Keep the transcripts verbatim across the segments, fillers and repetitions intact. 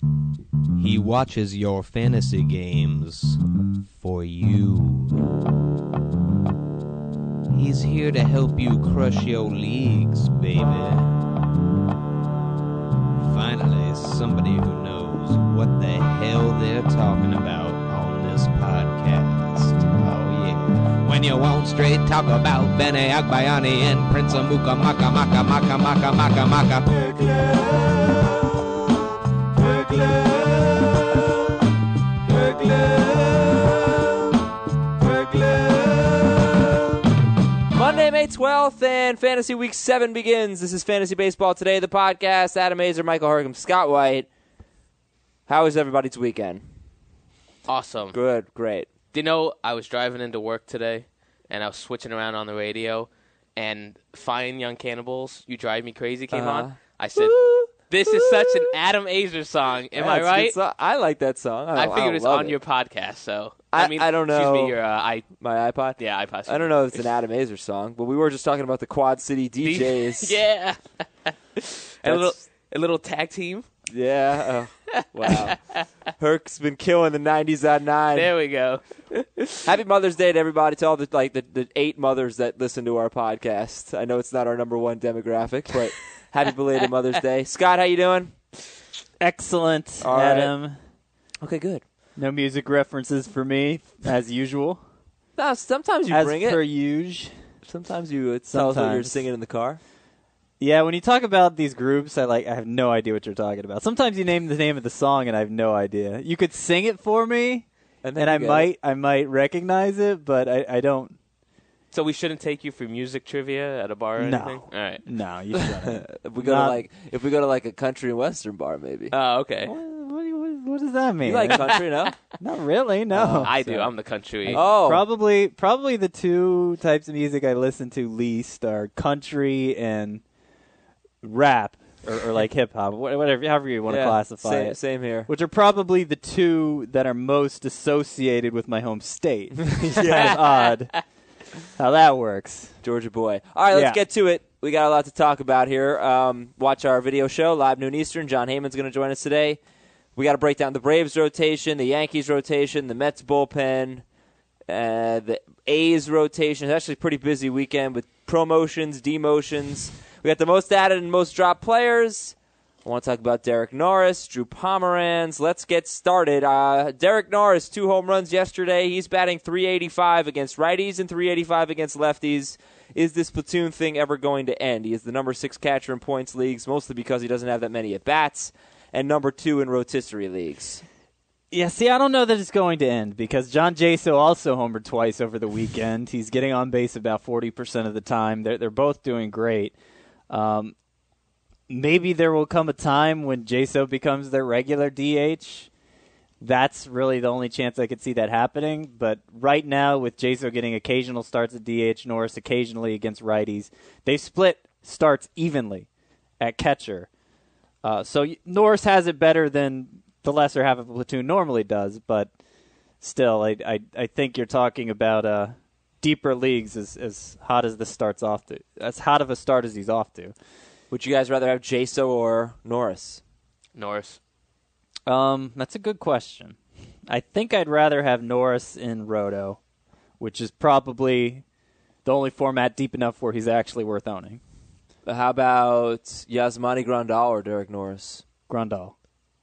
He watches your fantasy games for you. He's here to help you crush your leagues, baby. Finally, somebody who knows what the hell they're talking about on this podcast. Oh, yeah. When you won't straight talk about Bene Agbayani and Prince Amuka Maka Maka Maka Maka Maka Maka. Monday, May twelfth, and Fantasy Week seven begins. This is Fantasy Baseball Today, the podcast. Adam Azer, Michael Hergum, Scott White. How was everybody's weekend? Awesome. Good, great. Do you know, I was driving into work today, and I was switching around on the radio, and Fine Young Cannibals, You Drive Me Crazy came Uh-huh. on. I said, this is such an Adam Azer song. Am Yeah, I it's a good right? song. I like that song. I, I don't- figured I it's love on it. your podcast, so. I- mean, I don't know. Excuse me, your, uh, I, My iPod? yeah, iPod. I don't know if it's an Adam Azer song, but we were just talking about the Quad City D Js. yeah. a little, That's- a little tag team. Yeah. Oh, wow. Herc's been killing the nineties on nine. There we go. Happy Mother's Day to everybody, to all the like the, the eight mothers that listen to our podcast. I know it's not our number one demographic, but happy belated Mother's Day. Scott, how you doing? Excellent, All right. Adam. Okay, good. No music references for me, as usual. No, sometimes you as bring per it. usual. Sometimes you uh, tell us what you're Sometimes. singing in the car. Yeah, when you talk about these groups, I like I have no idea what you're talking about. Sometimes you name the name of the song and I have no idea. You could sing it for me, And, and then I you get might it. I might recognize it, but I, I don't. So we shouldn't take you for music trivia at a bar or No. anything? All right. No, you shouldn't. if we go Not- to like if we go to like a country and western bar, maybe. Oh, okay. what, what, what, what does that mean? you like country, no? Not really. No, Oh, I do. so- I'm the country. Oh, Probably, probably the two types of music I listen to least are country and rap, or, or like hip hop, whatever, however you want to yeah, classify same, it. Same here. Which are probably the two that are most associated with my home state. It's kind of odd how that works. Georgia boy. All right, let's Yeah. get to it. We got a lot to talk about here. Um, watch our video show, live noon Eastern. John Heyman's going to join us today. We got to break down the Braves rotation, the Yankees rotation, the Mets bullpen, uh, the A's rotation. It's actually a pretty busy weekend with promotions, demotions. We got the most added and most dropped players. I want to talk about Derek Norris, Drew Pomeranz. Let's get started. Uh, Derek Norris, two home runs yesterday. He's batting three eighty-five against righties and three eighty-five against lefties. Is this platoon thing ever going to end? He is the number six catcher in points leagues, mostly because he doesn't have that many at-bats, and number two in rotisserie leagues. Yeah, see, I don't know that it's going to end because John Jaso also homered twice over the weekend. He's getting on base about forty percent of the time. They're, they're both doing great. Um, maybe there will come a time when Jaso becomes their regular D H. That's really the only chance I could see that happening. But right now, with Jaso getting occasional starts at D H, Norris occasionally against righties, they split starts evenly at catcher. Uh, so y- Norris has it better than the lesser half of a platoon normally does, but still, I I, I think you're talking about uh, deeper leagues as, as hot as this starts off to. As hot of a start as he's off to. Would you guys rather have Jaso or Norris? Norris. Um, that's a good question. I think I'd rather have Norris in Roto, which is probably the only format deep enough where he's actually worth owning. How about Yasmani Grandal or Derek Norris? Grandal.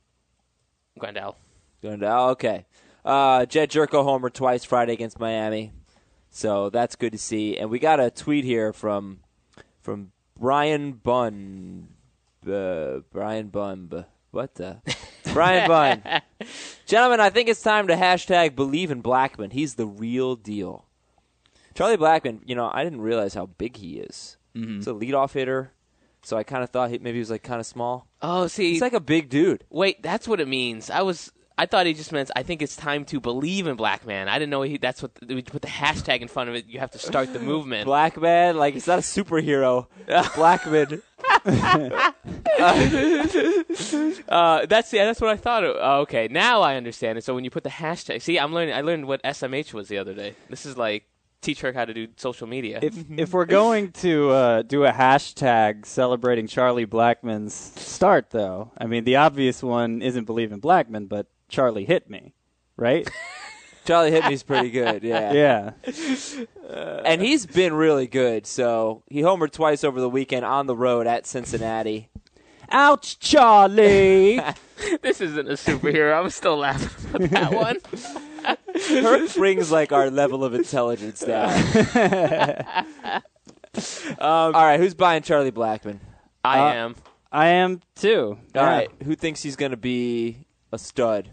Grandal. Grandal, okay. Uh, Jed Jerko homer twice Friday against Miami, so that's good to see. And we got a tweet here from from Brian Bunn. Uh, Brian Bunn. What the? Brian Bunn. Gentlemen, I think it's time to hashtag believe in Blackman. He's the real deal. Charlie Blackman, you know, I didn't realize how big he is. Mm-hmm. He's a leadoff hitter, so I kind of thought he, maybe he was like kind of small. Oh, see. He's like a big dude. Wait, that's what it means. I was. I thought he just meant. I think it's time to believe in Black Man. I didn't know he. That's what. We put the hashtag in front of it. You have to start the movement. Black man, like he's not a superhero. Blackman. uh, that's yeah. That's what I thought. It, oh, okay, now I understand it. So when you put the hashtag, see, I'm learning. I learned what S M H was the other day. This is like teach her how to do social media. If if we're going to uh, do a hashtag celebrating Charlie Blackmon's start, though, I mean, the obvious one isn't Believe in Blackmon, but Charlie hit me, right? Charlie hit me's pretty good, yeah. Yeah. Uh, and he's been really good. So he homered twice over the weekend on the road at Cincinnati. Ouch, Charlie! This isn't a superhero. I'm still laughing at that one. Herc brings like our level of intelligence down. um, all right, who's buying Charlie Blackmon? I Uh, am. I am, too. All Yeah. right, who thinks he's going to be a stud?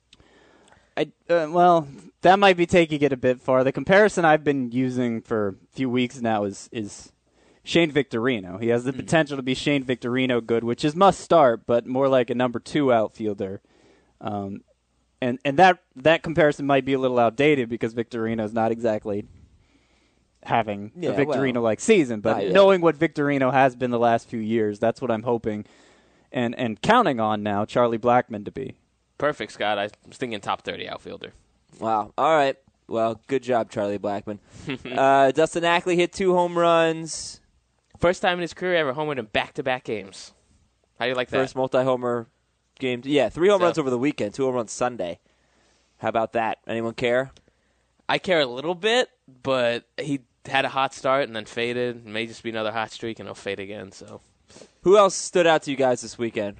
I, uh, well, that might be taking it a bit far. The comparison I've been using for a few weeks now is is Shane Victorino. He has the potential to be Shane Victorino good, which is must start, but more like a number two outfielder. Um, and and that that comparison might be a little outdated because Victorino is not exactly having Yeah, a Victorino like season. But not yet. knowing what Victorino has been the last few years, that's what I'm hoping and and counting on now Charlie Blackmon to be. Perfect, Scott. I was thinking top thirty outfielder. Wow. All right. Well, good job, Charlie Blackmon. uh, Dustin Ackley hit two home runs. First time in his career ever homered in back-to-back games. How do you like that? First multi-homer game. Yeah, three home So- runs over the weekend, two home runs Sunday. How about that? Anyone care? I care a little bit, but he had a hot start and then faded. It may just be another hot streak, and he'll fade again. So, Who else stood out to you guys this weekend?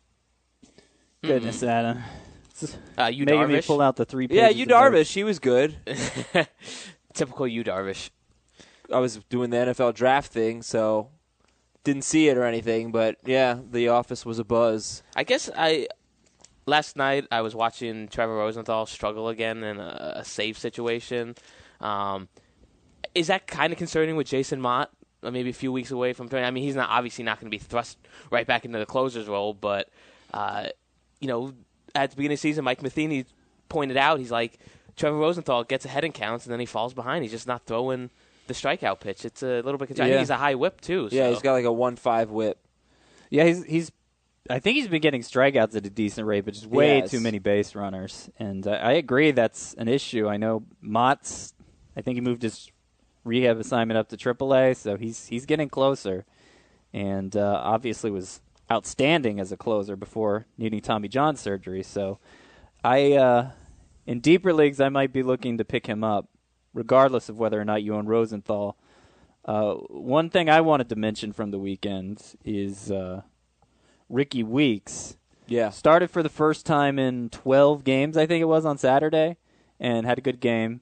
Goodness, Adam. uh, you Making me Darvish. pull out the three pages Yeah, you of notes. Darvish. He was good. Typical you Darvish. I was doing the N F L draft thing, so didn't see it or anything. But yeah, the office was a buzz. I guess I last night I was watching Trevor Rosenthal struggle again in a, a save situation. Um, is that kind of concerning with Jason Mott? uh, Maybe a few weeks away from. I mean, he's not obviously not going to be thrust right back into the closer's role, but uh, you know, at the beginning of the season, Mike Matheny pointed out he's like Trevor Rosenthal gets ahead in counts and then he falls behind. He's just not throwing the strikeout pitch. It's a little bit concerning. I Yeah. think he's a high whip too. Yeah, so. he's got like a one five whip. Yeah, he's he's. I think he's been getting strikeouts at a decent rate, but just way Yes. too many base runners. And uh, I agree that's an issue. I know Mott's. I think he moved his rehab assignment up to triple A, so he's he's getting closer. And uh, obviously was outstanding as a closer before needing Tommy John surgery. So I, uh, in deeper leagues, I might be looking to pick him up, regardless of whether or not you own Rosenthal. Uh, one thing I wanted to mention from the weekend is uh, Ricky Weeks. Yeah. Started for the first time in twelve games, I think it was, on Saturday, and had a good game.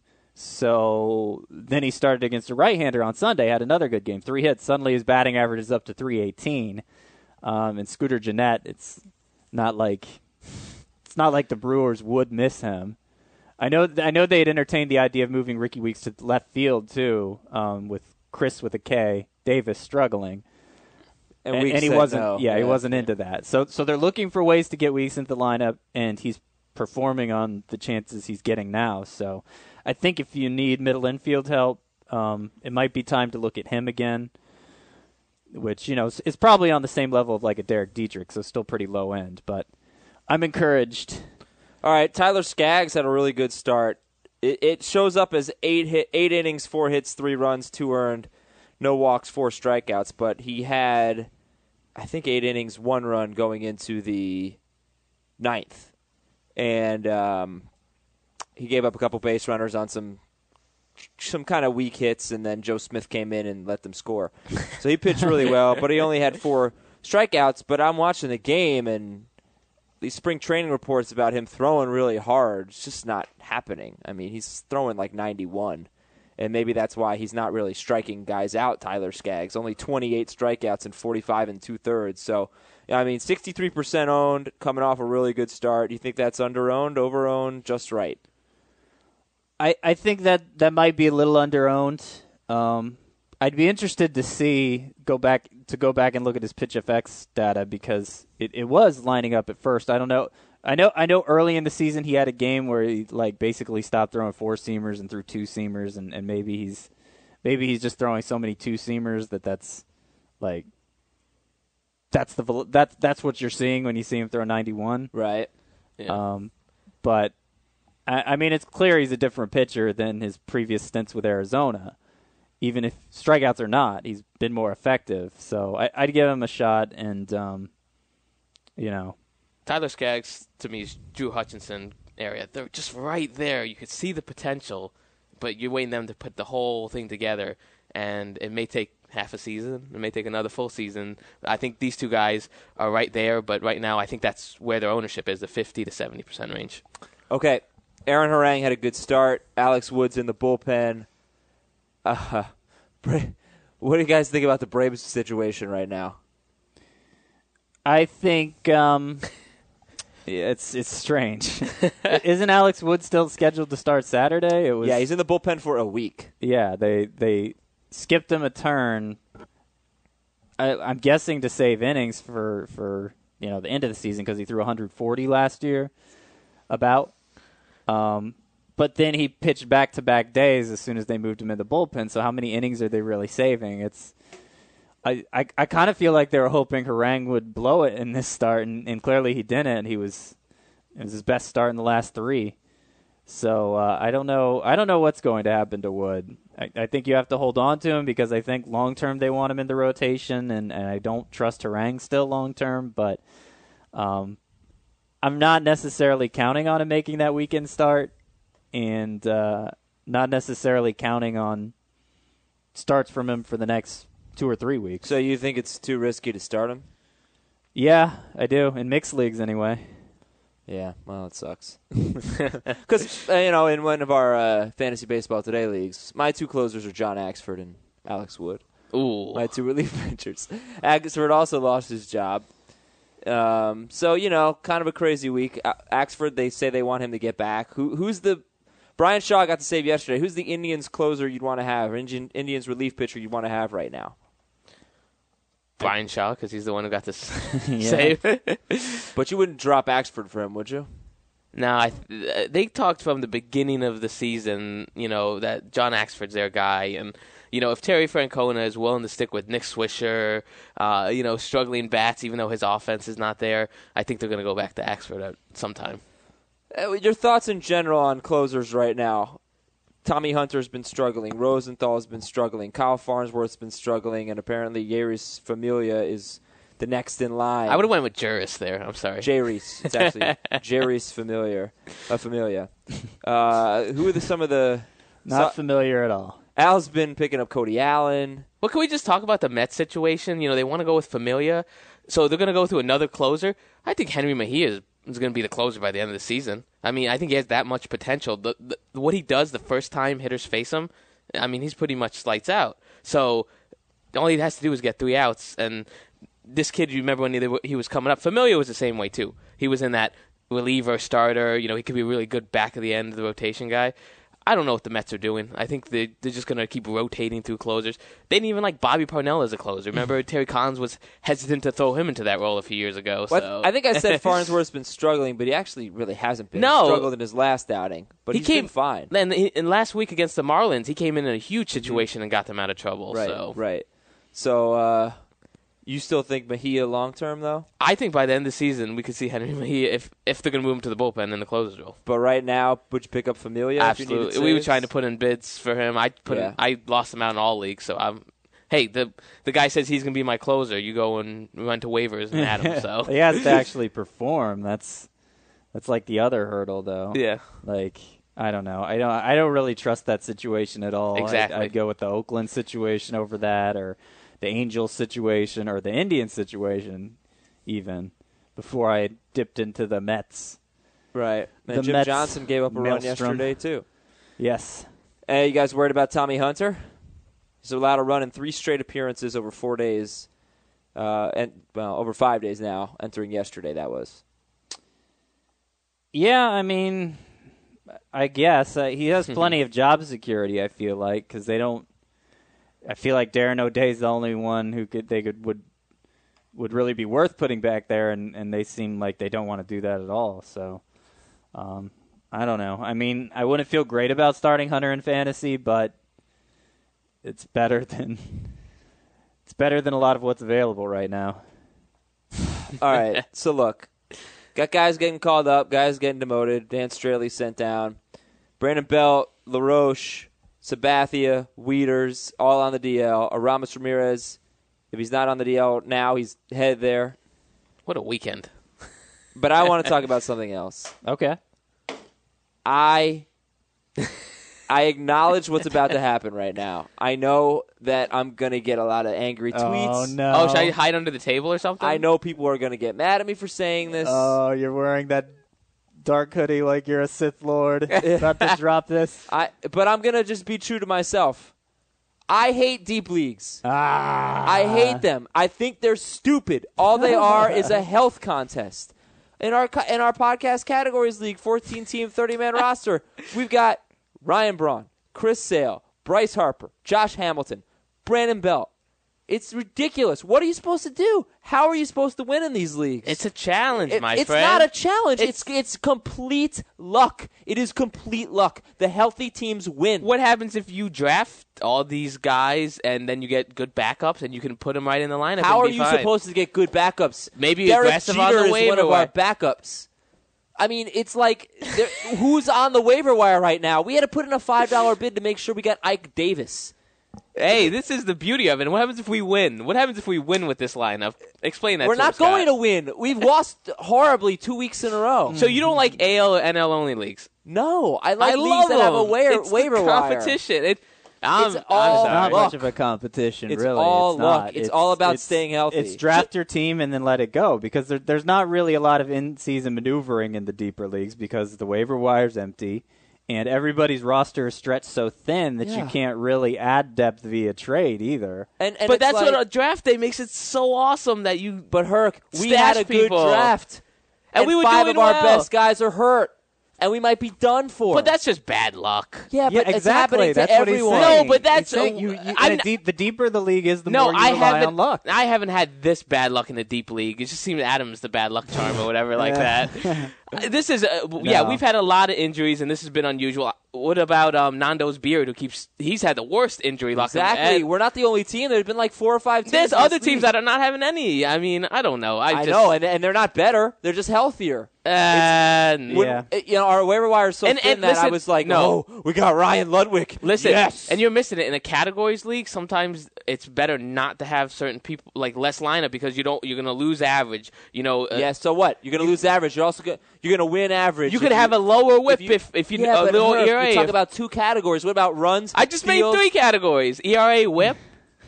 So then he started against a right-hander on Sunday, had another good game. Three hits. Suddenly his batting average is up to three eighteen. Um, and Scooter Gennett, it's not like it's not like the Brewers would miss him. I know I know they had entertained the idea of moving Ricky Weeks to left field, too, um, with Chris with a K, Davis struggling. And, And, Weeks and he said wasn't, no. yeah, he wasn't into that. So, so they're looking for ways to get Weeks into the lineup, and he's performing on the chances he's getting now. So, I think if you need middle infield help, um, it might be time to look at him again. Which you know is, is probably on the same level of like a Derek Dietrich, so still pretty low end. But I'm encouraged. All right, Tyler Skaggs had a really good start. It, it shows up as eight hit, eight innings, four hits, three runs, two earned, no walks, four strikeouts. But he had, I think, eight innings, one run going into the ninth, and um, he gave up a couple base runners on some some kind of weak hits, and then Joe Smith came in and let them score. So he pitched really well, but he only had four strikeouts. But I'm watching the game, and these spring training reports about him throwing really hard, it's just not happening. I mean, he's throwing like ninety-one, and maybe that's why he's not really striking guys out, Tyler Skaggs. Only twenty-eight strikeouts and forty-five and two-thirds. So, I mean, sixty-three percent owned, coming off a really good start. Do you think that's under-owned, over-owned, just right? I, I think that that might be a little under-owned. Um, I'd be interested to see go back to go back and look at his pitch F X data because it, it was lining up at first. I don't know. I know. I know. Early in the season, he had a game where he like basically stopped throwing four seamers and threw two seamers, and, and maybe he's maybe he's just throwing so many two seamers that that's like that's the vel- that's that's what you're seeing when you see him throw ninety-one. Right. Yeah. Um, but I, I mean, it's clear he's a different pitcher than his previous stints with Arizona. Even if strikeouts or not, he's been more effective. So I, I'd give him a shot, and um, you know, Tyler Skaggs to me is Drew Hutchinson area. They're just right there. You could see the potential, but you're waiting them to put the whole thing together, and it may take half a season. It may take another full season. I think these two guys are right there, but right now I think that's where their ownership is, the fifty to seventy percent range. Okay, Aaron Harang had a good start. Alex Wood's in the bullpen. Uh, what do you guys think about the Braves situation right now? I think um, yeah, it's it's strange. Isn't Alex Wood still scheduled to start Saturday? It was. Yeah, he's in the bullpen for a week. Yeah, they they skipped him a turn. I, I'm guessing to save innings for, for you know the end of the season because he threw one hundred forty last year. About. Um, But then he pitched back-to-back days as soon as they moved him in the bullpen. So how many innings are they really saving? It's, I, I, I kind of feel like they were hoping Harang would blow it in this start, and, and clearly he didn't. He was, it was his best start in the last three. So uh, I don't know. I don't know what's going to happen to Wood. I, I think you have to hold on to him because I think long-term they want him in the rotation, and, and I don't trust Harang still long-term. But um, I'm not necessarily counting on him making that weekend start. And uh, not necessarily counting on starts from him for the next two or three weeks. So you think it's too risky to start him? Yeah, I do. In mixed leagues, anyway. Yeah, well, it sucks. Because, uh, you know, in one of our uh, Fantasy Baseball Today leagues, my two closers are John Axford and Alex Wood. Ooh. My two relief pitchers. Axford also lost his job. Um, so, you know, kind of a crazy week. Uh, Axford, they say they want him to get back. Who, Who's the... Brian Shaw got to save yesterday. Who's the Indians closer you'd want to have, or Indian, Indians relief pitcher you'd want to have right now? Brian Shaw, because he's the one who got this save. But you wouldn't drop Axford for him, would you? No, I th- they talked from the beginning of the season, you know, that John Axford's their guy. And, you know, if Terry Francona is willing to stick with Nick Swisher, uh, you know, struggling bats, even though his offense is not there, I think they're going to go back to Axford at some time. Uh, your thoughts in general on closers right now? Tommy Hunter's been struggling. Rosenthal's been struggling. Kyle Farnsworth's been struggling. And apparently Yeris Familia is the next in line. I would have went with Juris there. I'm sorry. Jeris. It's actually Jeris Familiar. Uh, Familia. Uh, who are the, some of the... Not so, familiar at all. Al's been picking up Cody Allen. Well, can we just talk about the Mets situation? You know, they want to go with Familia, so they're going to go through another closer. I think Henry Mejia is, is going to be the closer by the end of the season. I mean, I think he has that much potential. The, the, what he does the first time hitters face him, I mean, he's pretty much lights out. So all he has to do is get three outs. And this kid, you remember when he, he was coming up, Familia was the same way too. He was in that reliever starter. You know, he could be a really good back of the end of the rotation guy. I don't know what the Mets are doing. I think they, they're just going to keep rotating through closers. They didn't even like Bobby Parnell as a closer. Remember, Terry Collins was hesitant to throw him into that role a few years ago. So. Well, I think I said Farnsworth's been struggling, but he actually really hasn't been. No. He struggled in his last outing, but he he's came been fine. And, and last week against the Marlins, he came in in a huge situation and got them out of trouble. Right, so. right. So uh, you still think Mejia long-term, though? I think by the end of the season, we could see Henry Mejia if, if they're going to move him to the bullpen in the closer's role. But right now, would you pick up Familia? Absolutely. If you we were trying to put in bids for him. I put yeah. in, I lost him out in all leagues, so I'm. Hey, the the guy says he's going to be my closer. You go and run to waivers and add him. So he has to actually perform. That's that's like the other hurdle, though. Yeah. Like I don't know. I don't. I don't really trust that situation at all. Exactly. I'd, I'd go with the Oakland situation over that, or the Angels situation, or the Indians situation, even before I dipped into the Mets. Right. And the Jim Mets Johnson gave up a maelstrom. run yesterday, too. Yes. Hey, you guys worried about Tommy Hunter? He's allowed a run in three straight appearances over four days, uh, and well, over five days now, entering yesterday, that was. Yeah, I mean, I guess. Uh, he has plenty of job security, I feel like, because they don't I feel like Darren O'Day's the only one who could they could would would really be worth putting back there, and, and they seem like they don't want to do that at all. So, um, I don't know. I mean, I wouldn't feel great about starting Hunter in fantasy, but it's better than it's better than a lot of what's available right now. All right. So look, Got guys getting called up, guys getting demoted. Dan Straley sent down. Brandon Belt, LaRoche, Sabathia, Wieters, all on the D L. Aramis Ramirez, if he's not on the D L now, he's headed there. What a weekend. But I want to talk about something else. Okay. I I acknowledge what's about to happen right now. I know that I'm going to get a lot of angry tweets. Oh, no. Oh, should I hide under the table or something? I know people are going to get mad at me for saying this. Oh, you're wearing that dark hoodie like you're a Sith Lord. About to drop this. I, but I'm going to just be true to myself. I hate deep leagues. Ah. I hate them. I think they're stupid. All they are is a health contest. In our in our podcast categories league, fourteen-team, thirty-man roster, we've got Ryan Braun, Chris Sale, Bryce Harper, Josh Hamilton, Brandon Belt. It's ridiculous. What are you supposed to do? How are you supposed to win in these leagues? It's a challenge, It- my it's friend. not a challenge. It's- It's, it's complete luck. It is complete luck. The healthy teams win. What happens if you draft all these guys and then you get good backups and you can put them right in the lineup? How and are be you fine? supposed to get good backups? Maybe Derek aggressive Jeter on the is one waiver of our wire. backups. I mean, it's like, there- who's on the waiver wire right now? We had to put in a five dollar bid to make sure we got Ike Davis. Hey, this is the beauty of it. What happens if we win? What happens if we win with this lineup? Explain that We're to not us, Scott. going to win. We've lost horribly two weeks in a row. So you don't like A L or N L only leagues? No, I like I leagues love that have a them. waiver, it's waiver the wire. competition. It, I'm, It's I'm all sorry. Not luck. much of a competition, It's really. all it's luck. not. It's all about staying healthy. It's draft your team and then let it go because there, there's not really a lot of in-season maneuvering in the deeper leagues because the waiver wire's empty and everybody's roster is stretched so thin that Yeah. you can't really add depth via trade either. And, and But it's that's like, what a draft day makes it so awesome that you. But Herc, we stash had a good people. draft, And and, we were five doing of our well. best guys are hurt, and we might be done for. But that's just bad luck. yeah, yeah, but it's exactly. happening to That's what he's everyone. saying. No, but that's- He's saying you, you, I'm in a not- deep, the deeper the league is, the No, more you I rely haven't. on luck. I haven't had this bad luck in the deep league. It just seems Adams the bad luck charm or whatever like that. This is uh, yeah. No. We've had a lot of injuries and this has been unusual. What about um, Nando's Beard, who keeps he's had the worst injury luck. Exactly. And We're not the only team. There's been like four or five teams. there's in other this teams league. that are not having any. I mean, I don't know. I, I just, know, and, and they're not better. They're just healthier. And When- Yeah. it- you know, our waiver wire is so And- thin and that I listen, was like, no. oh, we got Ryan Ludwig. Listen, yes. and you're missing it in a categories league. Sometimes it's better not to have certain people like less lineup because you don't. You're gonna lose average. You know. Uh, yeah, so what? You're going to lose average. You're also gonna, you're going to win average. You if could have a lower whip if you- if, if you yeah, a but little Herc, E R A. we talk if- about two categories. What about runs? I just steals? made three categories: E R A, whip.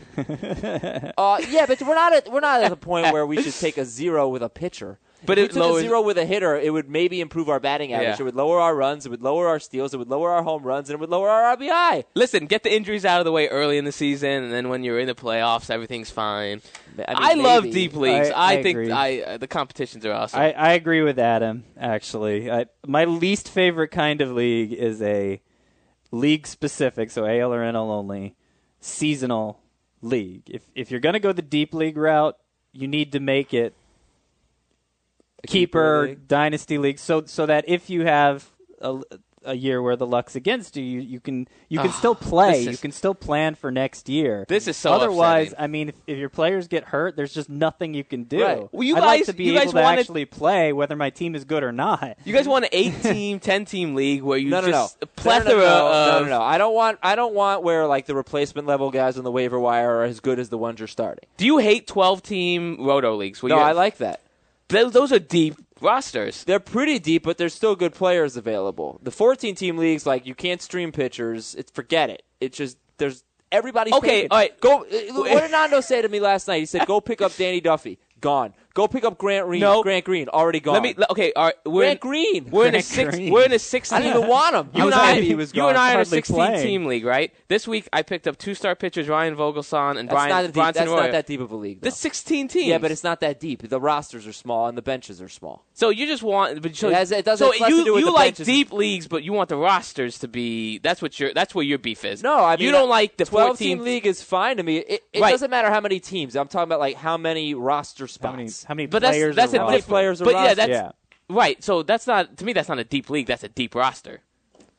Uh, yeah, but we're not at we're not at the point where we should take a zero with a pitcher. But if it we took lowers- a zero with a hitter, it would maybe improve our batting average. Yeah. It would lower our runs. It would lower our steals. It would lower our home runs, and it would lower our R B I. Listen, get the injuries out of the way early in the season, and then when you're in the playoffs, everything's fine. I, I, mean, love maybe. deep leagues. I- I think agree. I uh, the competitions are awesome. I, I agree with Adam, actually. I, my least favorite kind of league is a league-specific, so A L or N L only, seasonal league. If if you're going to go the deep league route, you need to make it A keeper, league. dynasty league, so so that if you have a, a year where the luck's against you, you, you can you can Ah, still play. this You is- can still plan for next year. This is so Otherwise, upsetting. I mean, if, if your players get hurt, there's just nothing you can do. Right. Well, you I'd like guys- to be you able guys to wanted- actually play whether my team is good or not. you guys want an eight-team, ten-team league where you No, no, no. just a No, plethora no, no, no, of no, no, no. I don't want. I don't want where like the replacement level guys on the waiver wire are as good as the ones you're starting. Do you hate twelve-team roto leagues? Where No, you- I like that. Th- those are deep rosters. They're pretty deep, but there's still good players available. The fourteen-team leagues, like you can't stream pitchers. It's forget it. It's just there's everybody's Okay, taken. all right. Go. uh, What did Nando say to me last night? He said, "Go pick up Danny Duffy. Gone. Go pick up Grant Green. No. Grant Green already gone. Let me. Okay, all right. We're Grant in, Green. we're in a Grant six. Green. We're in a sixteen. I didn't even want him. You I and was I, happy he was you gone. and I are in a Hardly playing. sixteen-team league, right? This week I picked up two-star pitchers Ryan Vogelsong and That's Brian not a deep, Bronson That's Roy. not that deep of a league. Though. That's sixteen teams. Yeah, but it's not that deep. The rosters are small and the benches are small. so you just want. But so, It has- it doesn't- so it's less you to do with you the like benches. deep leagues, but you want the rosters to be. That's what your. That's where your beef is. No, I mean you don't like the twelve-team fourteen league is fine to me. It, it Right. doesn't matter how many teams. I'm talking about like how many roster spots. How many, how many But that's players that's are a How many different. players are But yeah, rostered? that's Yeah. right. So that's not to me. That's not a deep league. That's a deep roster.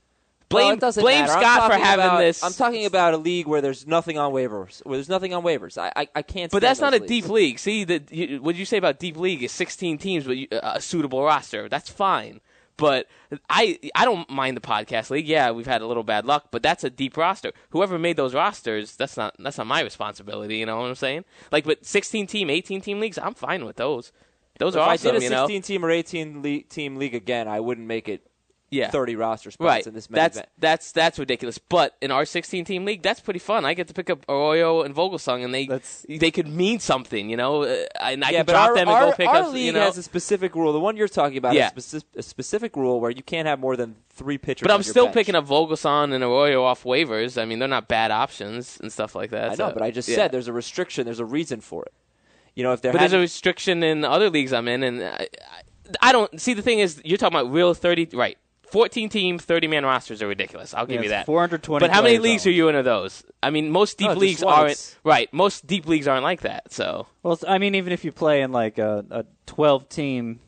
Blame well, it doesn't blame matter. I'm Scott for talking having about, this. I'm talking about a league where there's nothing on waivers. Where there's nothing on waivers. I I, I can't. But stand that's not a those deep leagues. league. See, the, you, what you say about deep league is sixteen teams with a suitable roster. That's fine. But I I don't mind the podcast league. Yeah, we've had a little bad luck, but that's a deep roster. Whoever made those rosters, that's not that's not my responsibility. You know what I'm saying? Like, but sixteen team, eighteen team leagues, I'm fine with those. Those If are awesome. I did a you know, sixteen team or eighteen le- team league again, I wouldn't make it yeah. thirty roster spots Right. in this many That's event. that's that's ridiculous. But in our sixteen team league, that's pretty fun. I get to pick up Arroyo and Vogelsong, and they That's- they could mean something, you know. Uh, and I yeah, can but drop our, them and our, go pick our up. league You know, has a specific rule. The one you're talking about Yeah. is a, speci- a specific rule where you can't have more than three pitchers. but I'm on your still bench. picking up Vogelsong and Arroyo off waivers. I mean, they're not bad options and stuff like that. I know, so, but I just yeah. said there's a restriction. There's a reason for it. You know, if there But there's a hadn't- restriction in other leagues I'm in, and I, I, I don't see the thing is you're talking about real thirty right. fourteen team, thirty man rosters are ridiculous. I'll give Yeah, you it's that. four hundred twenty But how many players leagues owned. are you in of those? I mean, most deep No, just leagues one. aren't It's- right. Most deep leagues aren't like that. So Well, it's- I mean, even if you play in like a, a twelve team,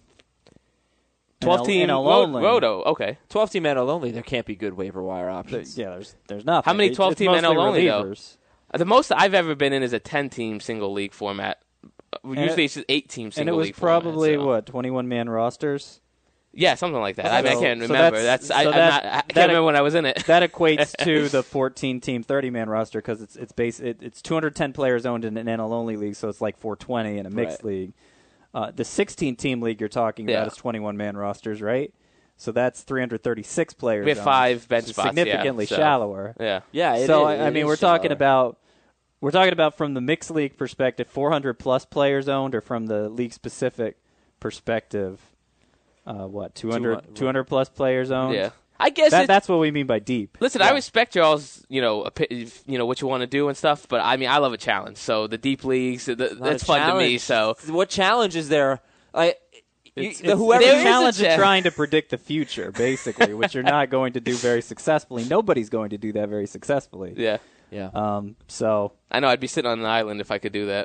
twelve team in a ro- lonely, roto. Okay. twelve team N L only, there can't be good waiver wire options. Yeah, there's there's nothing. How many It's- twelve it's team N L mostly only, though? relievers. Uh, The most I've ever been in is a ten team single league format. Uh, Usually it- it's just eight team single And it was league format, probably so- what twenty-one man rosters. Yeah, something like that. I, mean, I So- can't so remember. that's- That's, I, so I'm that- not, I can't that- remember when I was in it. That equates to the fourteen team, thirty man roster because it's it's base it, it's two hundred ten players owned in an N L only league, so it's like four twenty in a mixed Right. league. Uh, the sixteen team league you're talking Yeah. about is twenty-one man rosters, right? So that's three hundred thirty-six players. We have owned, five bench which is spots, yeah, significantly so- shallower. Yeah. Yeah, it so is- I, I it mean, is we're talking shallower. about we're talking about from the mixed league perspective, four hundred plus players owned, or from the league specific perspective, uh, what two hundred, two hundred plus players owned. Yeah. I guess That, it, that's what we mean by deep. Listen, I respect y'all's, you know, opi- you know what you want to do and stuff, but I mean, I love a challenge. So the deep leagues, the, Not that's a fun to me. challenge. So what challenge is there? I, you, It's, the, it's, whoever it's There a is challenge a cha- of trying to predict the future, basically, which you're not going to do very successfully. Nobody's going to do that very successfully. yeah, yeah. Um, so I know I'd be sitting on an island if I could do that.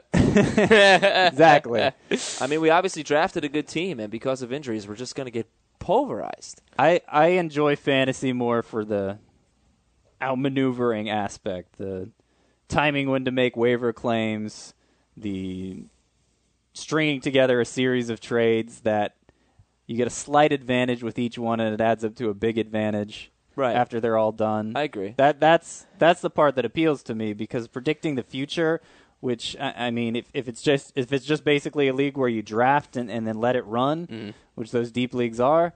exactly. I mean, we obviously drafted a good team, and because of injuries, we're just going to get pulverized. I, I enjoy fantasy more for the outmaneuvering aspect, the timing when to make waiver claims, the stringing together a series of trades that you get a slight advantage with each one, and it adds up to a big advantage Right. after they're all done. I agree. That that's that's the part that appeals to me because predicting the future, which I, I mean, if, if it's just if it's just basically a league where you draft and, and then let it run, Mm-hmm. which those deep leagues are,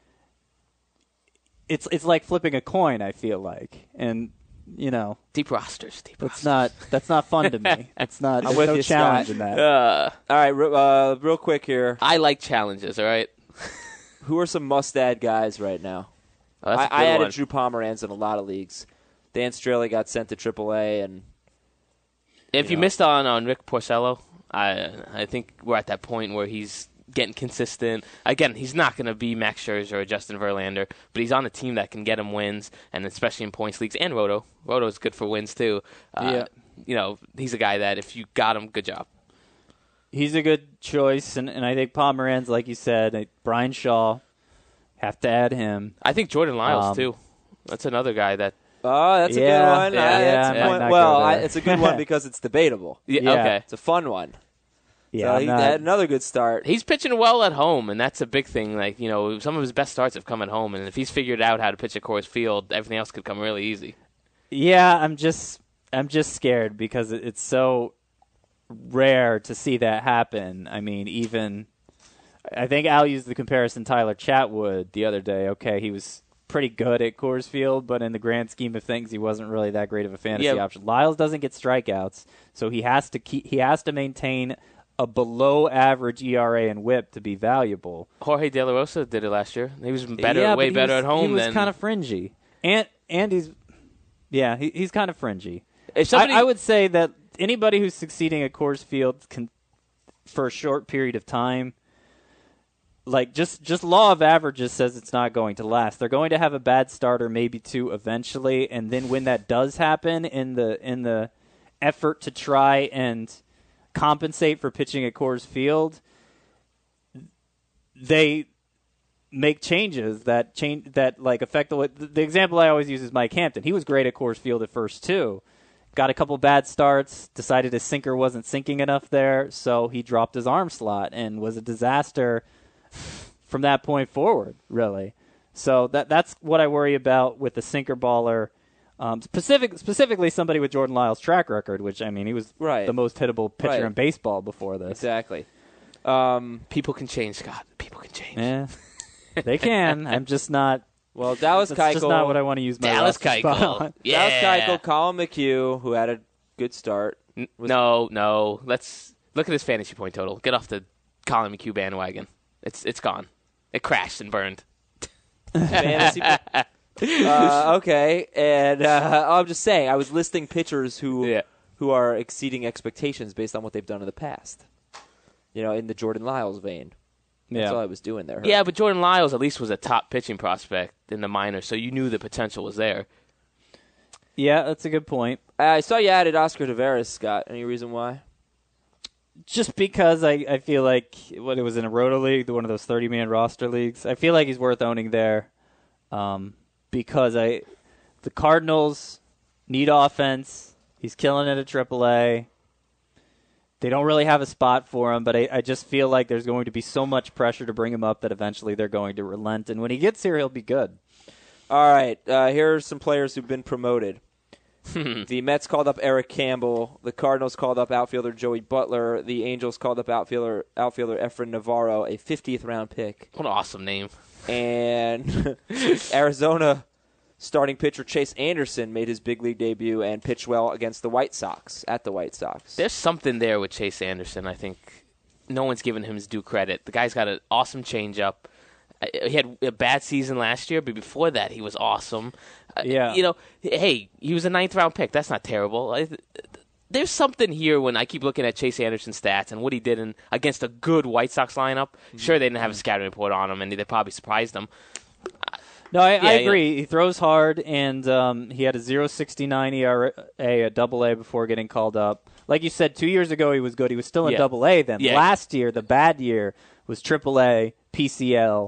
it's it's like flipping a coin. I feel like, and you know, Deep rosters, deep it's rosters. not that's not fun to me. It's not. I'm There's with no you, challenge Scott. in that. Uh, All right, re- uh, real quick here. I like challenges. All right. Who are some must-add guys right now? Oh, that's a I, I good added one. Drew Pomeranz in a lot of leagues. Dan Straley got sent to triple A, and If you, know. missed on on Rick Porcello, I I think we're at that point where he's getting consistent. Again, he's not going to be Max Scherzer or Justin Verlander, but he's on a team that can get him wins, and especially in points leagues and Roto. Roto is good for wins too. Uh, Yeah. You know, he's a guy that if you got him, good job. He's a good choice, and, and I think Pomeranz, like you said, uh, Brian Shaw, have to add him. I think Jordan Lyles Um, too. That's another guy that. oh, that's a Yeah, good one. yeah, Uh, yeah, that's I a might point- not go well, I, there. it's a good one because it's debatable. Yeah, Yeah. Okay. It's a fun one. Yeah, so I'm he not- had another good start. He's pitching well at home, and that's a big thing. Like, you know, some of his best starts have come at home, and if he's figured out how to pitch at Coors Field, everything else could come really easy. Yeah, I'm just I'm just scared because it- it's so rare to see that happen. I mean, even I think Al used the comparison Tyler Chatwood the other day. Okay, he was pretty good at Coors Field, but in the grand scheme of things, he wasn't really that great of a fantasy Yeah. option. Lyles doesn't get strikeouts, so he has to keep he has to maintain a below average E R A and WHIP to be valuable. Jorge De La Rosa did it last year. He was better, yeah, way but he better was, at home He was than kind of fringy, and and he's yeah, he, he's kind of fringy. if somebody. I, I would say that anybody who's succeeding at Coors Field can, for a short period of time, like just just law of averages says it's not going to last. They're going to have a bad start or maybe two eventually, and then when that does happen, in the in the effort to try and compensate for pitching at Coors Field, they make changes that change that like affect the, the example I always use is Mike Hampton. He was great at Coors Field at first too. Got a couple bad starts, decided his sinker wasn't sinking enough there, so he dropped his arm slot and was a disaster from that point forward, really. So that that's what I worry about with the sinker baller. Um, specific, specifically somebody with Jordan Lyles' track record, which, I mean, he was right. the most hittable pitcher right. in baseball before this. Exactly. Um, People can change, Scott. People can change. Yeah, they can. I'm just not. Well, Dallas That's Keuchel. just not what I want to use my Dallas roster spot Keuchel. on. Yeah. Dallas Keuchel, Colin McHugh, who had a good start. N- no, no. Let's look at his fantasy point total. Get off the Colin McHugh bandwagon. It's it's gone. It crashed and burned. Fantasy. uh, okay, and uh, I'm just saying, I was listing pitchers who Yeah. who are exceeding expectations based on what they've done in the past. You know, in the Jordan Lyles vein. That's Yeah. all I was doing there. Yeah, but Jordan Lyles at least was a top pitching prospect in the minors, so you knew the potential was there. Yeah, that's a good point. I saw you added Oscar Taveras, Scott. Any reason why? Just because I, I feel like what it was in a roto league, one of those thirty-man roster leagues, I feel like he's worth owning there. Um, because I, the Cardinals need offense. He's killing it at triple A. They don't really have a spot for him, but I, I just feel like there's going to be so much pressure to bring him up that eventually they're going to relent. And when he gets here, he'll be good. All right, uh, here are some players who've been promoted. The Mets called up Eric Campbell. The Cardinals called up outfielder Joey Butler. The Angels called up outfielder outfielder Efren Navarro, a fiftieth round pick. What an awesome name. And Arizona starting pitcher Chase Anderson made his big league debut and pitched well against the White Sox, at the White Sox. There's something there with Chase Anderson. I think no one's given him his due credit. The guy's got an awesome changeup. He had a bad season last year, but before that, he was awesome. Yeah. You know, hey, he was a ninth round pick. That's not terrible. There's something here when I keep looking at Chase Anderson's stats and what he did in, against a good White Sox lineup. Mm-hmm. Sure, they didn't have a scouting report on him, and they probably surprised him. No, I, Yeah, I agree. yeah. He throws hard, and um, he had a point oh six nine E R A, a double A before getting called up. Like you said, two years ago he was good. He was still in Yeah. double A then. Yeah. Last year, the bad year, was triple A, P C L.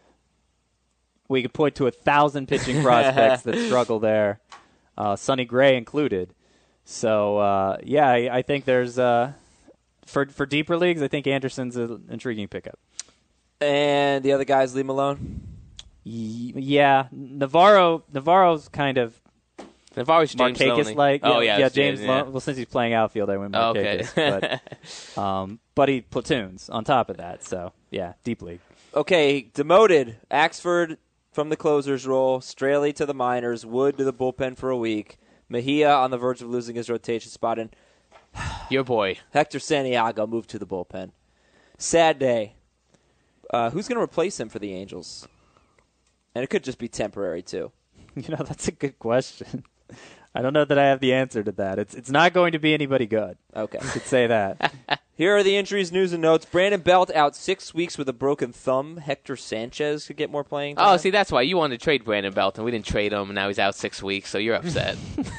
We could point to a thousand pitching prospects that struggle there, uh, Sonny Gray included. So, uh, yeah, I, I think there's uh, for for deeper leagues, I think Anderson's an intriguing pickup. And the other guy's Lee Malone. Y- yeah, Navarro. Navarro's kind of Navarro's James Markakis Loney. like. Oh, yeah, yeah, it's James. James, Lo- yeah. Well, since he's playing outfield, I went Oh, okay. Markakis. but, um, but he platoons on top of that. So yeah, deep league. Okay, demoted. Axford from the closer's role, Straley to the minors, Wood to the bullpen for a week, Mejia on the verge of losing his rotation spot, and Your boy. Hector Santiago moved to the bullpen. Sad day. Uh, who's going to replace him for the Angels? And it could just be temporary, too. You know, that's a good question. I don't know that I have the answer to that. It's it's not going to be anybody good. Okay. I could say that. Here are the injuries, news, and notes. Brandon Belt out six weeks with a broken thumb. Hector Sanchez could get more playing time. Oh, see, that's why you wanted to trade Brandon Belt, and we didn't trade him, and now he's out six weeks, so you're upset.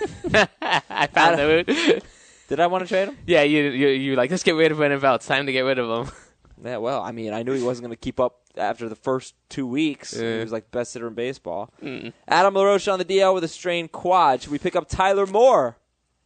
I found the Did I want to trade him? Yeah, you, you, you're like, let's get rid of Brandon Belt. It's time to get rid of him. Yeah, well, I mean, I knew he wasn't going to keep up after the first two weeks. Yeah. He was like the best hitter in baseball. Mm. Adam LaRoche on the D L with a strained quad. Should we pick up Tyler Moore?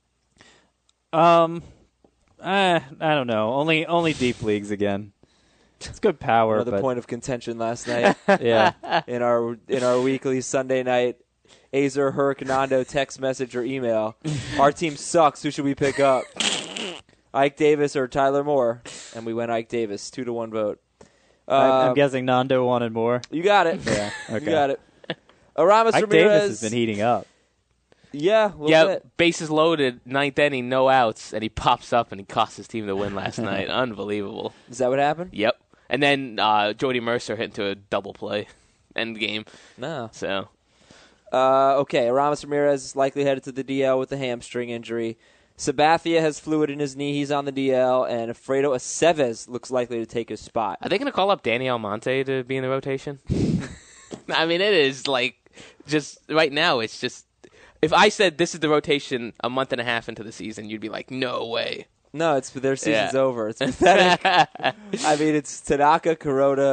Um, uh, I don't know. Only only deep leagues again. It's good power, Another but point of contention last night yeah. in our in our weekly Sunday night Azer, Herc, Nando text message or email. Our team sucks. Who should we pick up? Ike Davis or Tyler Moore? And we went Ike Davis, two to one vote. Uh, I'm, I'm guessing Nando wanted more. You got it. Yeah, okay. You got it. Aramis Ike Ramirez. Davis has been heating up. Yeah, a little Yeah, bit. bases loaded, ninth inning, no outs, and he pops up and he cost his team the win last night. Unbelievable. Is that what happened? Yep. And then uh, Jody Mercer hit into a double play end game. No. So Uh, okay, Aramis Ramirez is likely headed to the D L with a hamstring injury. Sabathia has fluid in his knee. He's on the D L. And Alfredo Aceves looks likely to take his spot. are they going to call up Danny Almonte to be in the rotation? I mean, it is like just right now. It's just if I said this is the rotation a month and a half into the season, you'd be like, no way. No, it's their season's Yeah. over. It's pathetic. I mean, it's Tanaka, Kuroda,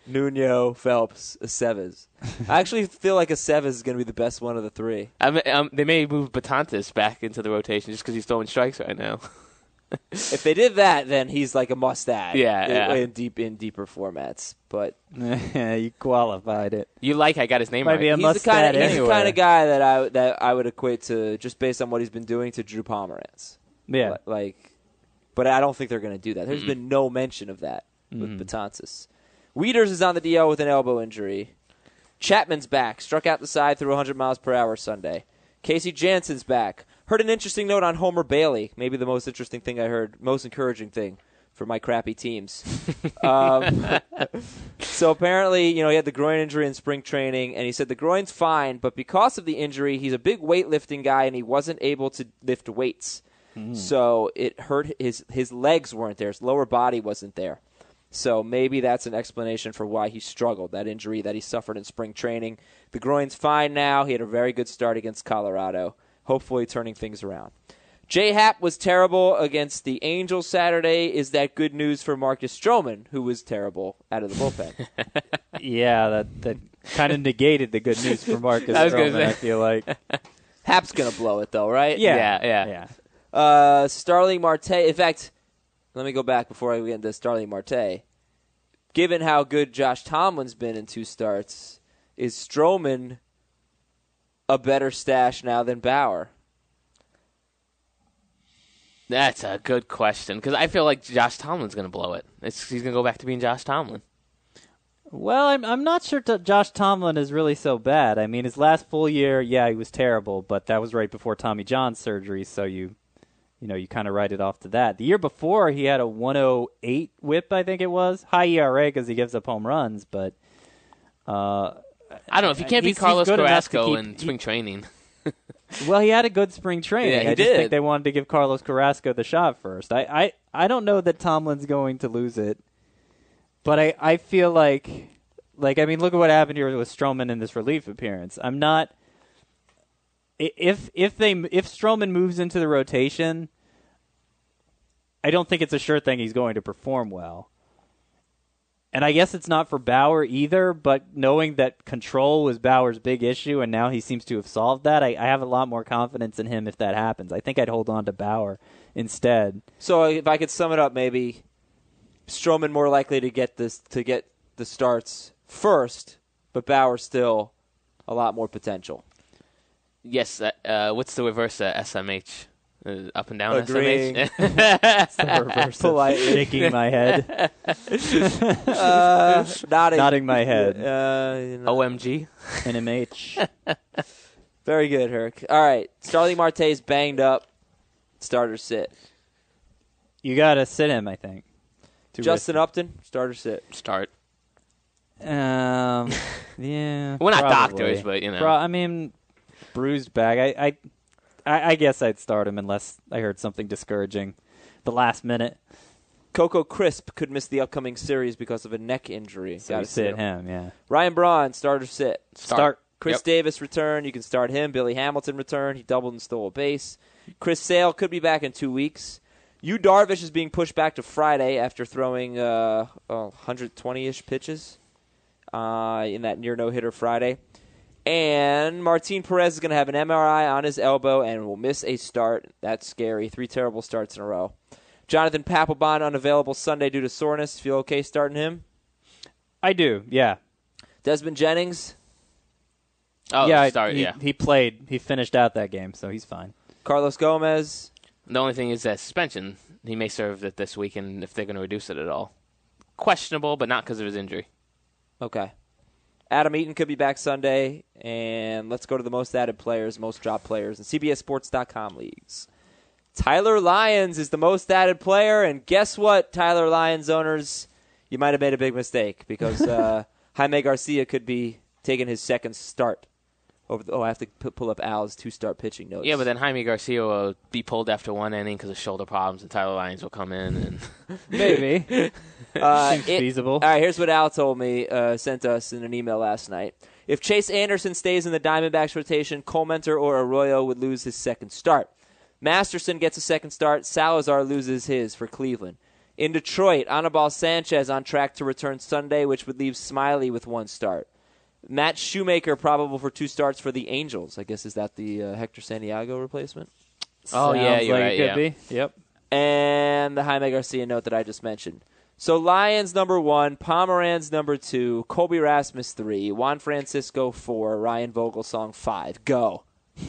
Nuno, Phelps, Aceves. I actually feel like Aceves is going to be the best one of the three. I mean, um, they may move Betances back into the rotation just because he's throwing strikes right now. If they did that, then he's like a must-add. Yeah, in, yeah. in deep in deeper formats. But You qualified it. You like I got his name Might right. be a he's must the kind add of he's the anywhere. kind of guy that I that I would equate to, just based on what he's been doing, to Drew Pomeranz. Yeah. Li- like, but I don't think they're going to do that. There's Mm-mm. been no mention of that with Mm. Betances. Wieters is on the D L with an elbow injury. Chapman's back. Struck out the side through one hundred miles per hour Sunday. Casey Jansen's back. Heard an interesting note on Homer Bailey. Maybe the most interesting thing I heard, most encouraging thing for my crappy teams. um, so apparently, you know, he had the groin injury in spring training, and he said the groin's fine, but because of the injury, he's a big weightlifting guy, and he wasn't able to lift weights. Mm. So it hurt his his legs weren't there, his lower body wasn't there. So maybe that's an explanation for why he struggled, that injury that he suffered in spring training. The groin's fine now. He had a very good start against Colorado, hopefully turning things around. J-Happ was terrible against the Angels Saturday. Is that good news for Marcus Stroman, who was terrible out of the bullpen? Yeah, that that kind of negated the good news for Marcus I was gonna Stroman, say. I feel like. Happ's going to blow it, though, right? Yeah, Yeah, yeah. yeah. Uh, Starling Marte. In fact, let me go back before I get into Starling Marte. Given how good Josh Tomlin's been in two starts, is Stroman a better stash now than Bauer? That's a good question because I feel like Josh Tomlin's going to blow it. It's, he's going to go back to being Josh Tomlin. Well, I'm I'm not sure t- Josh Tomlin is really so bad. I mean, his last full year, yeah, he was terrible, but that was right before Tommy John's surgery, so you you know, you kind of write it off to that. The year before, he had a one oh eight whip, I think it was. High E R A because he gives up home runs, but uh, I don't know if you can't He's- beat Carlos he's good enough to Carrasco keep- in spring training. well, he had a good spring training. Yeah, he I just did. think they wanted to give Carlos Carrasco the shot first. I, I, I don't know that Tomlin's going to lose it, but I, I feel like, like I mean, look at what happened here with Stroman in this relief appearance. I'm not. i- If if they if Stroman moves into the rotation, I don't think it's a sure thing he's going to perform well. And I guess it's not for Bauer either, but knowing that control was Bauer's big issue and now he seems to have solved that, I, I have a lot more confidence in him if that happens. I think I'd hold on to Bauer instead. So if I could sum it up, maybe Stroman more likely to get this to get the starts first, but Bauer still a lot more potential. Yes, uh, uh, what's the reverse of S M H? Uh, up and down Agreeing. S M H? It's the reverse of Politely. shaking my head, Uh, nodding, nodding my head. Uh, you know. O M G. N M H. Very good, Herc. All right, Starling Marte's banged up. Starter sit. You got to sit him, I think. Too Justin risky. Upton, starter sit. Start. Um, yeah. We're not probably. doctors, but, you know. Pro- I mean, bruised back. I, I, I, I guess I'd start him unless I heard something discouraging the last minute. Coco Crisp could miss the upcoming series because of a neck injury. So Gotta you sit sit him, yeah. Ryan Braun, starter sit. Start. Chris Yep. Davis return. You can start him. Billy Hamilton return. He doubled and stole a base. Chris Sale could be back in two weeks. Yu Darvish is being pushed back to Friday after throwing uh, oh, one hundred twenty-ish pitches uh, in that near no-hitter Friday. And Martin Perez is going to have an M R I on his elbow and will miss a start. That's scary. Three terrible starts in a row. Jonathan Papelbon unavailable Sunday due to soreness. Feel okay starting him? I do, yeah. Desmond Jennings, Oh, yeah, start, he, yeah. he played. He finished out that game, so he's fine. Carlos Gomez. The only thing is that suspension. He may serve it this weekend if they're going to reduce it at all. Questionable, but not because of his injury. Okay. Adam Eaton could be back Sunday. And let's go to the most added players, most dropped players in C B S Sports dot com leagues. Tyler Lyons is the most added player. And guess what, Tyler Lyons owners? You might have made a big mistake because uh, Jaime Garcia could be taking his second start. Over the, oh, I have to p- pull up Al's two-start pitching notes. Yeah, but then Jaime Garcia will be pulled after one inning because of shoulder problems, and Tyler Lyons will come in. and Maybe. Uh, Seems it- feasible. All right, here's what Al told me, uh, sent us in an email last night. If Chase Anderson stays in the Diamondbacks rotation, Comenter or Arroyo would lose his second start. Masterson gets a second start. Salazar loses his for Cleveland. In Detroit, Anibal Sanchez on track to return Sunday, which would leave Smiley with one start. Matt Shoemaker probable for two starts for the Angels. I guess is that the uh, Hector Santiago replacement? Oh, yeah, Sounds you're like right, it could yeah. be. Yep. And the Jaime Garcia note that I just mentioned. So Lions number one, Pomeranz number two, Colby Rasmus three, Juan Francisco four, Ryan Vogelsong five. Go.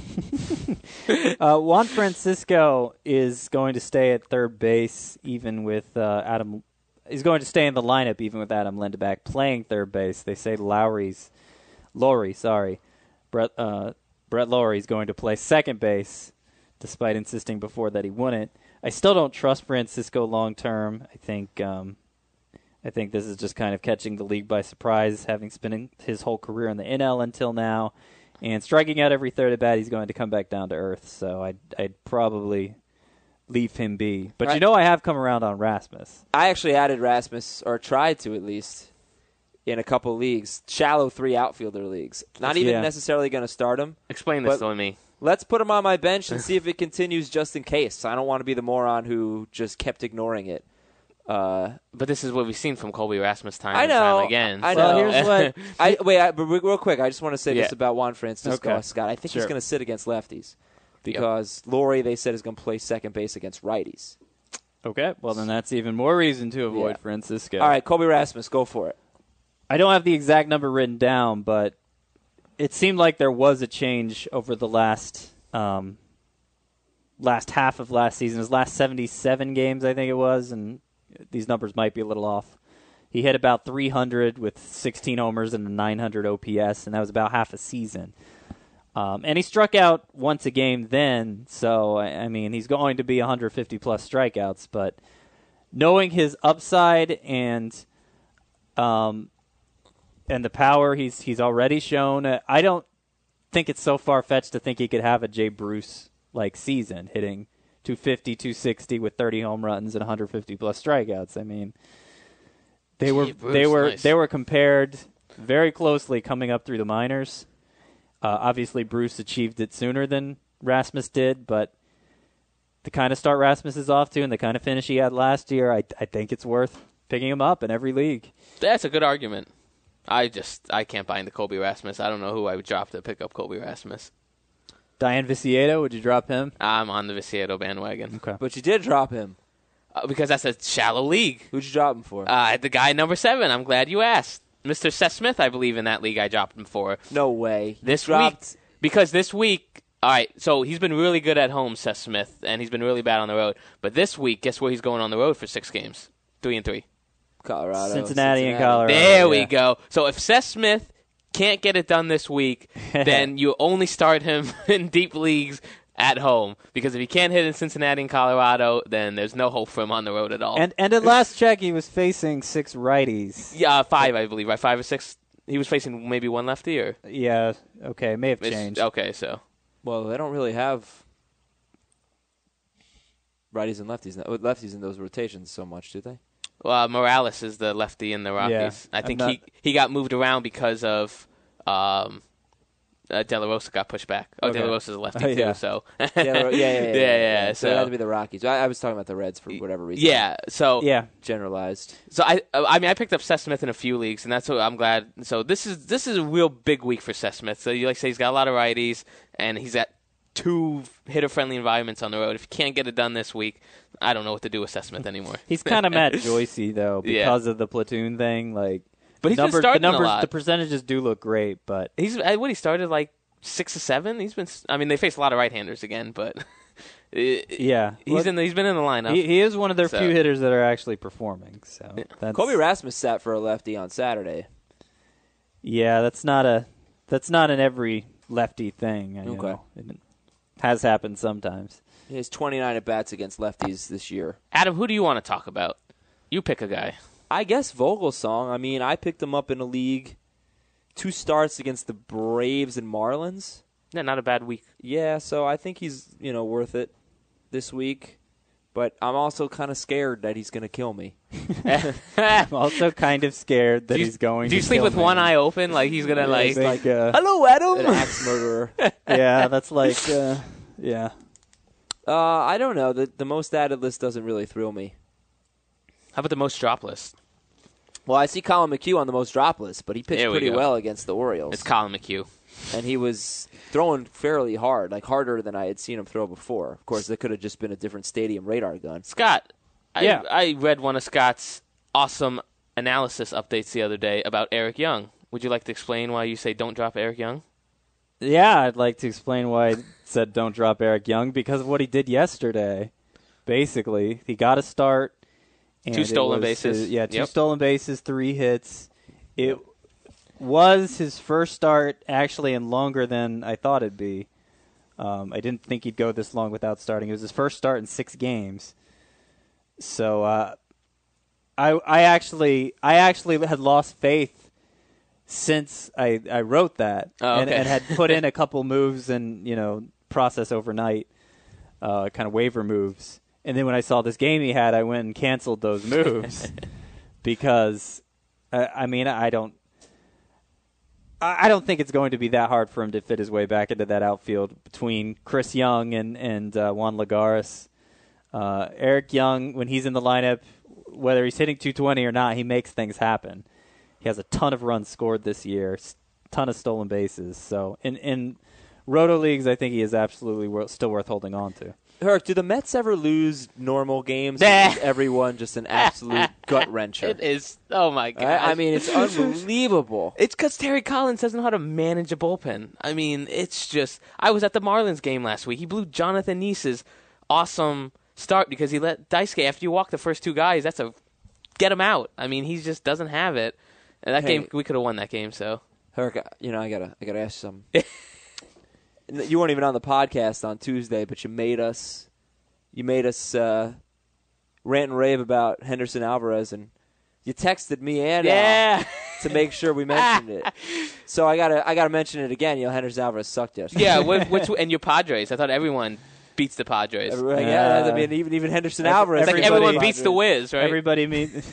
uh, Juan Francisco is going to stay at third base, even with uh, Adam. He's going to stay in the lineup, even with Adam Lindeback playing third base. They say Lowry's, Laurie, sorry, Brett uh, Brett Lowry's going to play second base, despite insisting before that he wouldn't. I still don't trust Francisco long term. I think um, I think this is just kind of catching the league by surprise, having spent his whole career in the N L until now, and striking out every third at bat. He's going to come back down to earth. So I'd I'd probably leave him be. But Right. you know I have come around on Rasmus. I actually added Rasmus, or tried to at least, in a couple leagues, shallow three outfielder leagues. Not even Yeah. necessarily going to start him. Explain this But- to me. Let's put him on my bench and see if it continues just in case. I don't want to be the moron who just kept ignoring it. Uh, But this is what we've seen from Colby Rasmus time I and know. time again. I so- know. Well, here's what I wait, I, but real quick, I just want to say this Yeah. about Juan Francisco Okay. Scott. I think he's Sure. going to sit against lefties because Laurie, they said, is going to play second base against righties. Okay, well then that's even more reason to avoid Yeah. Francisco. All right, Colby Rasmus, go for it. I don't have the exact number written down, but it seemed like there was a change over the last um, last half of last season. His last seventy-seven games, I think it was, and these numbers might be a little off. He hit about three hundred with sixteen homers and a nine hundred O P S, and that was about half a season. Um, and he struck out once a game then, so, I, I mean, he's going to be one hundred fifty plus strikeouts, but knowing his upside and um, and the power he's he's already shown, uh, I don't think it's so far-fetched to think he could have a Jay Bruce-like season, hitting two fifty, two sixty with thirty home runs and one hundred fifty plus strikeouts. I mean, they were Jay Bruce, they were nice. they were compared very closely coming up through the minors. Uh, obviously, Bruce achieved it sooner than Rasmus did, but the kind of start Rasmus is off to and the kind of finish he had last year, I I think it's worth picking him up in every league. That's a good argument. I just I can't buy into Colby Rasmus. I don't know who I would drop to pick up Colby Rasmus. Diane Viciedo, would you drop him? I'm on the Viciedo bandwagon Okay. But you did drop him. uh, because that's a shallow league. Who'd you drop him for? Uh, the guy number seven. I'm glad you asked, Mister Seth Smith. I believe in that league. I dropped him for no way. You this dropped, week because this week. All right, so he's been really good at home, Seth Smith, and he's been really bad on the road. But this week, guess where he's going on the road for six games? Three and three. Colorado. Cincinnati and Colorado. There yeah. we go. So if Seth Smith can't get it done this week, then you only start him in deep leagues at home. Because if he can't hit in Cincinnati and Colorado, then there's no hope for him on the road at all. And and at last check, he was facing six righties. yeah, five, I believe, right? Five or six. He was facing maybe one lefty, or Yeah, okay, may have It's- changed. okay, so Well, they don't really have righties and lefties lefties in those rotations so much, do they? well, Morales is the lefty in the Rockies. Yeah, I think I'm he he got moved around because of um, uh, De La Rosa got pushed back. Oh, Okay. De La Rosa's a lefty Oh, too, yeah. so Yeah, yeah, yeah. yeah, yeah, yeah, So, it had so- to be the Rockies. I, I was talking about the Reds for whatever reason. yeah, so Yeah, Generalized. So I, I mean, I picked up Seth Smith in a few leagues, and that's what I'm glad. So this is this is a real big week for Seth Smith. So you like say he's got a lot of righties, and he's at two hitter-friendly environments on the road. If he can't get it done this week, I don't know what to do with Seth Smith anymore. he's kind of Matt Joycey though Yeah. because of the platoon thing. Like, But he's been number, starting the a numbers, lot. the percentages do look great, but He's I- what he started like six or seven. He's been. I mean, they face a lot of right-handers again, but yeah, he's Look, in. The, he's been in the lineup. he, he is one of their So- few hitters that are actually performing. So that's, Colby Rasmus sat for a lefty on Saturday. yeah, that's not a that's not an every lefty thing. You Okay. know. It has happened sometimes. He has twenty-nine at-bats against lefties this year. Adam, who do you want to talk about? You pick a guy. I guess Vogelsong. I mean, I picked him up in a league. Two starts against the Braves and Marlins. Yeah, not a bad week. Yeah, so I think he's, you know, worth it this week. But I'm also kind of scared that he's going to kill me. I'm also kind of scared that do you, he's going. Do you to sleep kill with me. one eye open, like he's gonna I like? think, uh, Hello, Adam. An axe murderer. yeah, that's like, uh, yeah. Uh, I don't know. The the most added list doesn't really thrill me. How about the most drop list? Well, I see Colin McHugh on the most drop list, but he pitched There we pretty go. well against the Orioles. It's Colin McHugh. And he was throwing fairly hard, like harder than I had seen him throw before. Of course, that could have just been a different stadium radar gun. Scott, I, Yeah. I read one of Scott's awesome analysis updates the other day about Eric Young. Would you like to explain why you say don't drop Eric Young? Yeah, I'd like to explain why I said don't drop Eric Young, because of what he did yesterday. Basically, he got a start. And Two it stolen was bases. his- yeah, two Yep. stolen bases, three hits. It was his first start, actually, in longer than I thought it'd be. Um, I didn't think he'd go this long without starting. It was his first start in six games. So uh, I, I actually, I actually had lost faith since I, I wrote that, Oh, and, okay. and had put in a couple moves and you know process overnight, uh, kind of waiver moves. And then when I saw this game he had, I went and canceled those moves because, uh, I mean, I don't, I I don't think it's going to be that hard for him to fit his way back into that outfield between Chris Young and and uh, Juan Lagares. Uh, Eric Young, when he's in the lineup, whether he's hitting two twenty or not, he makes things happen. He has a ton of runs scored this year, s- ton of stolen bases. So in in roto leagues, I think he is absolutely wor- still worth holding on to. Herc, do the Mets ever lose normal games? Nah. Or is everyone just an absolute gut wrencher? It is. Oh, my God. I, I mean, it's unbelievable. It's because Terry Collins doesn't know how to manage a bullpen. I mean, it's just. I was at the Marlins game last week. He blew Jonathan Neese's awesome start because he let Daisuke, after you walk the first two guys, that's a get him out. I mean, he just doesn't have it. And that Hey. game, we could have won that game. So Herc, you know, I gotta, I gotta ask you something. You weren't even on the podcast on Tuesday, but you made us, you made us uh, rant and rave about Henderson Alvarez, and you texted me and Al yeah, to make sure we mentioned it. So I gotta, I gotta mention it again. You know, Henderson Alvarez sucked yesterday. yeah. Which, which and your Padres? I thought everyone beats the Padres. Everybody- yeah, I Uh, mean, even even Henderson every- Alvarez. It's like everybody- everyone beats the Wiz, right? Everybody meets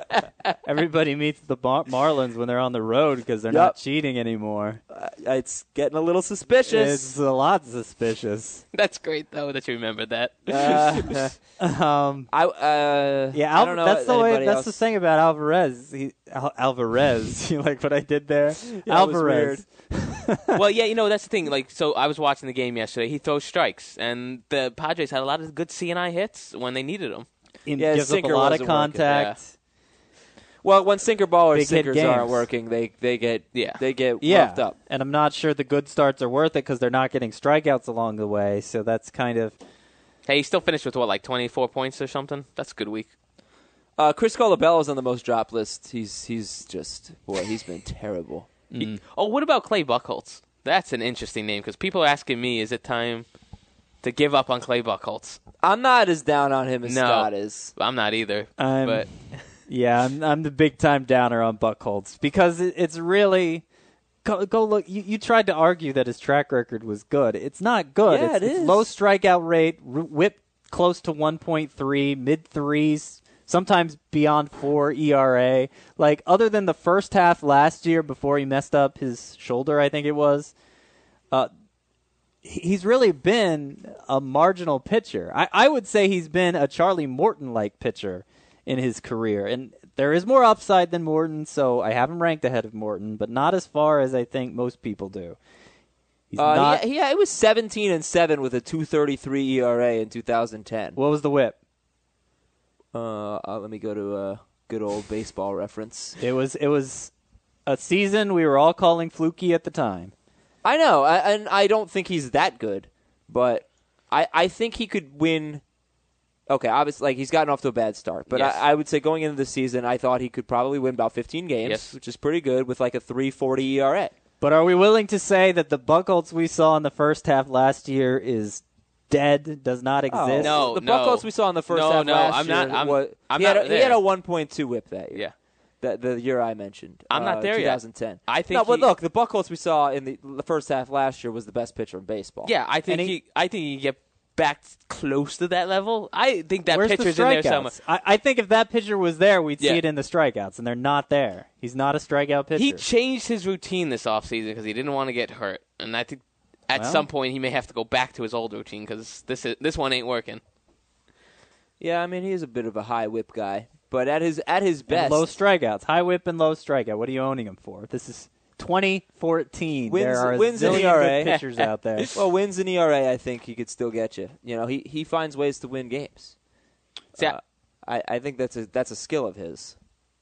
everybody meets the Mar- Marlins when they're on the road because they're Yep. not cheating anymore. Uh, it's getting a little suspicious. It's a lot suspicious. That's great though that you remembered that. Uh, Um, I uh, yeah, I Al- don't know that's the way. anybody That's else. the thing about Alvarez. He, Al- Alvarez, you like what I did there? Yeah, it was Alvarez. Well, yeah, you know that's the thing. Like, so I was watching the game yesterday. He throws strikes, and the Padres had a lot of good C and I hits when they needed them. He Yeah, gives up a sinker lot of wasn't working, contact. Well, when sinker ball or Big hit sinkers games. aren't working, they they get Yeah. they get Yeah, roughed up. and I'm not sure the good starts are worth it because they're not getting strikeouts along the way. So that's kind of Hey, he still finished with what, like twenty-four points or something? That's a good week. Uh, Chris Colabello's on the most drop list. He's he's just boy, he's been terrible. He- oh, what about Clay Buchholz? That's an interesting name because people are asking me, is it time to give up on Clay Buchholz? I'm not as down on him as No. Scott is. I'm not either. I'm, but yeah, I'm, I'm the big time downer on Buchholz because it, it's really go, go look. You, you tried to argue that his track record was good. It's not good. Yeah, it's, it it's is. low strikeout rate, r- whip close to one point three, mid threes, sometimes beyond four E R A. Like other than the first half last year before he messed up his shoulder, I think it was. Uh, he- he's really been a marginal pitcher. I, I would say he's been a Charlie Morton-like pitcher in his career. And there is more upside than Morton, so I have him ranked ahead of Morton, but not as far as I think most people do. He's Uh, not. yeah, yeah, it was seventeen and seven with a two thirty-three E R A in two thousand ten. What was the whip? Uh, uh, let me go to a good old baseball reference. It was it was a season we were all calling fluky at the time. I know, I, and I don't think he's that good, but I I think he could win. Okay, obviously, like he's gotten off to a bad start, but Yes. I, I would say going into the season, I thought he could probably win about fifteen games, Yes. which is pretty good with like a three forty E R A. But are we willing to say that the Buchholz we saw in the first half last year is dead, does not exist? Oh, No, the no. Buchholz we saw in the first No, half no, last I'm year not- I'm- was, I'm he, had not a, he had there. a one point two whip that year. yeah. The, the year I mentioned. I'm not uh, there yet. twenty ten. I think No, but he- look, the Buchholz we saw in the, the first half last year was the best pitcher in baseball. Yeah, I think And he, he- I think he can get back close to that level. I think that Where's pitcher's the in there strikeouts? somewhere. I, I think if that pitcher was there, we'd Yeah. see it in the strikeouts, and they're not there. He's not a strikeout pitcher. He changed his routine this offseason because he didn't want to get hurt, and I think at Well. some point he may have to go back to his old routine because this is, this one ain't working. Yeah, I mean, he's a bit of a high whip guy, but at his at his best, And low strikeouts, high whip and low strikeout. What are you owning him for? This is twenty fourteen. Wins- there are a wins in zillion E R A. good pitchers out there. well, wins in E R A, I think he could still get you. You know, he he finds ways to win games. See, Uh, I I think that's a that's a skill of his.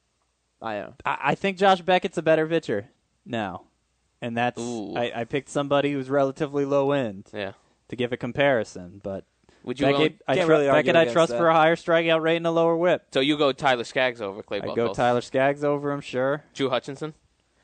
I know. I, I think Josh Beckett's a better pitcher now, and that's Ooh. I, I picked somebody who's relatively low end Yeah. to give a comparison, but. Would you Beckett, own, I, Can't tr- really argue Beckett I against trust that. for a higher strikeout rate and a lower whip. so you go Tyler Skaggs over Clay I Buchholz. go Tyler Skaggs over him, sure. Drew Hutchinson.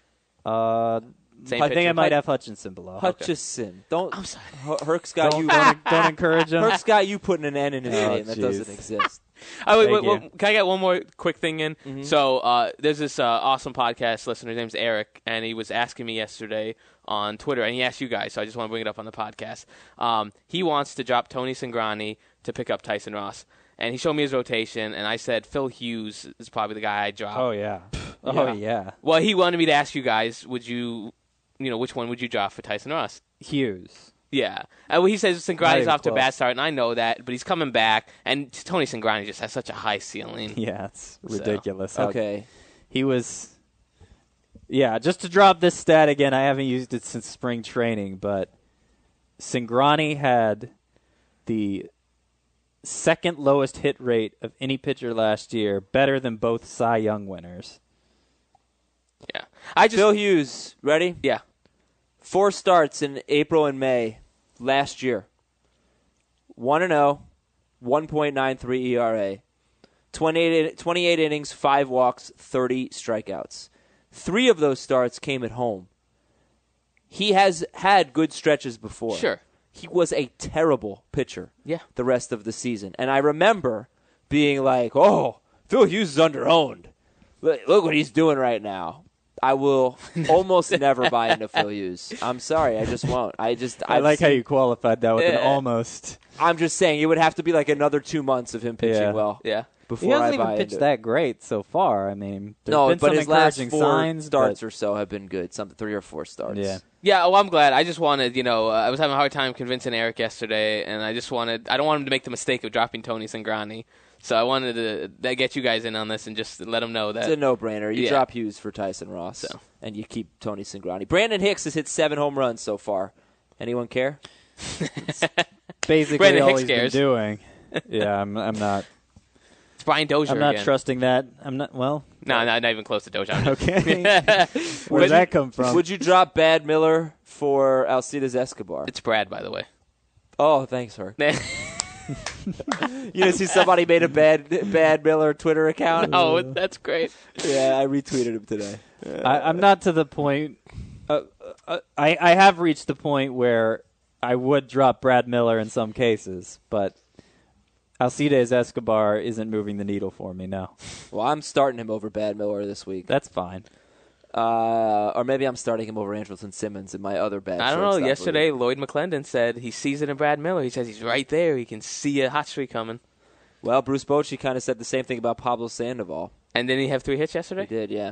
Uh, Same I think pitcher? I might have Hutchinson below. Hutchison. Don't. I'm sorry. H- Herc's got Don't, you. don't, don't encourage him. Herc's got you putting an N in his Oh, name that jeez. doesn't exist. Oh, wait, Thank wait, wait, you. can I get one more quick thing in? Mhm. So uh, there's this uh, awesome podcast listener. His name's Eric, and he was asking me yesterday on Twitter, and he asked you guys, so I just want to bring it up on the podcast. Um, he wants to drop Tony Cingrani to pick up Tyson Ross. And he showed me his rotation, and I said Phil Hughes is probably the guy I drop. Oh, yeah. Oh, Yeah. yeah. Well, he wanted me to ask you guys, would you, you know, which one would you drop for Tyson Ross? Hughes. Yeah. Uh, well, he says Not Cingrani's even off to a close. bad start, and I know that, but he's coming back. And Tony Cingrani just has such a high ceiling. Yeah, it's ridiculous. how- Okay. He was. Yeah, just to drop this stat again, I haven't used it since spring training, but Cingrani had the second lowest hit rate of any pitcher last year, better than both Cy Young winners. Yeah. I just, Phil Hughes, ready? yeah. Four starts in April and May last year. one and oh, one point nine three E R A. twenty-eight, twenty-eight innings, five walks, thirty strikeouts. Three of those starts came at home. He has had good stretches before. Sure. He was a terrible pitcher Yeah. the rest of the season. And I remember being like, oh, Phil Hughes is underowned. Look, look what he's doing right now. I will almost never buy into Phil Hughes. I'm sorry, I just won't. I just I I've like how seen- you qualified that with an Yeah. almost. I'm just saying it would have to be like another two months of him pitching Yeah. well Yeah. before He hasn't I even buy pitched into it. that great so far. I mean, there's No, been but some his last encouraging four signs, starts but- or so have been good. Some three or four starts. Yeah. Yeah, well, I'm glad. I just wanted, you know, uh, I was having a hard time convincing Eric yesterday, and I just wanted, I don't want him to make the mistake of dropping Tony Cingrani. So I wanted to, to get you guys in on this and just let him know that. It's a no-brainer. You Yeah. drop Hughes for Tyson Ross, So. and you keep Tony Cingrani. Brandon Hicks has hit seven home runs so far. Anyone care? Basically Brandon all Hicks he's been cares. doing. Yeah, I'm, I'm not. It's Brian Dozier I'm not again. trusting that. I'm not. Well, No, no, not even close to Dozier. I'm just- okay. Where Would did that you- come from? Would you drop Bad Miller for Alcides Escobar? It's Brad, by the way. Oh, thanks, Herc. You know, see somebody made a bad Bad Miller Twitter account? Oh, that's great. Yeah, I retweeted him today. I, I'm not to the point. Uh, uh, I I have reached the point where I would drop Brad Miller in some cases, but Alcides Escobar isn't moving the needle for me now. Well, I'm starting him over Bad Miller this week. That's fine. Uh, or maybe I'm starting him over Andrelton Simmons in my other bad I don't know. shortstop Yesterday, league. Lloyd McClendon said he sees it in Brad Miller. He says he's right there. He can see a hot streak coming. Well, Bruce Bochy kind of said the same thing about Pablo Sandoval. And didn't he have three hits He yesterday? did, yeah.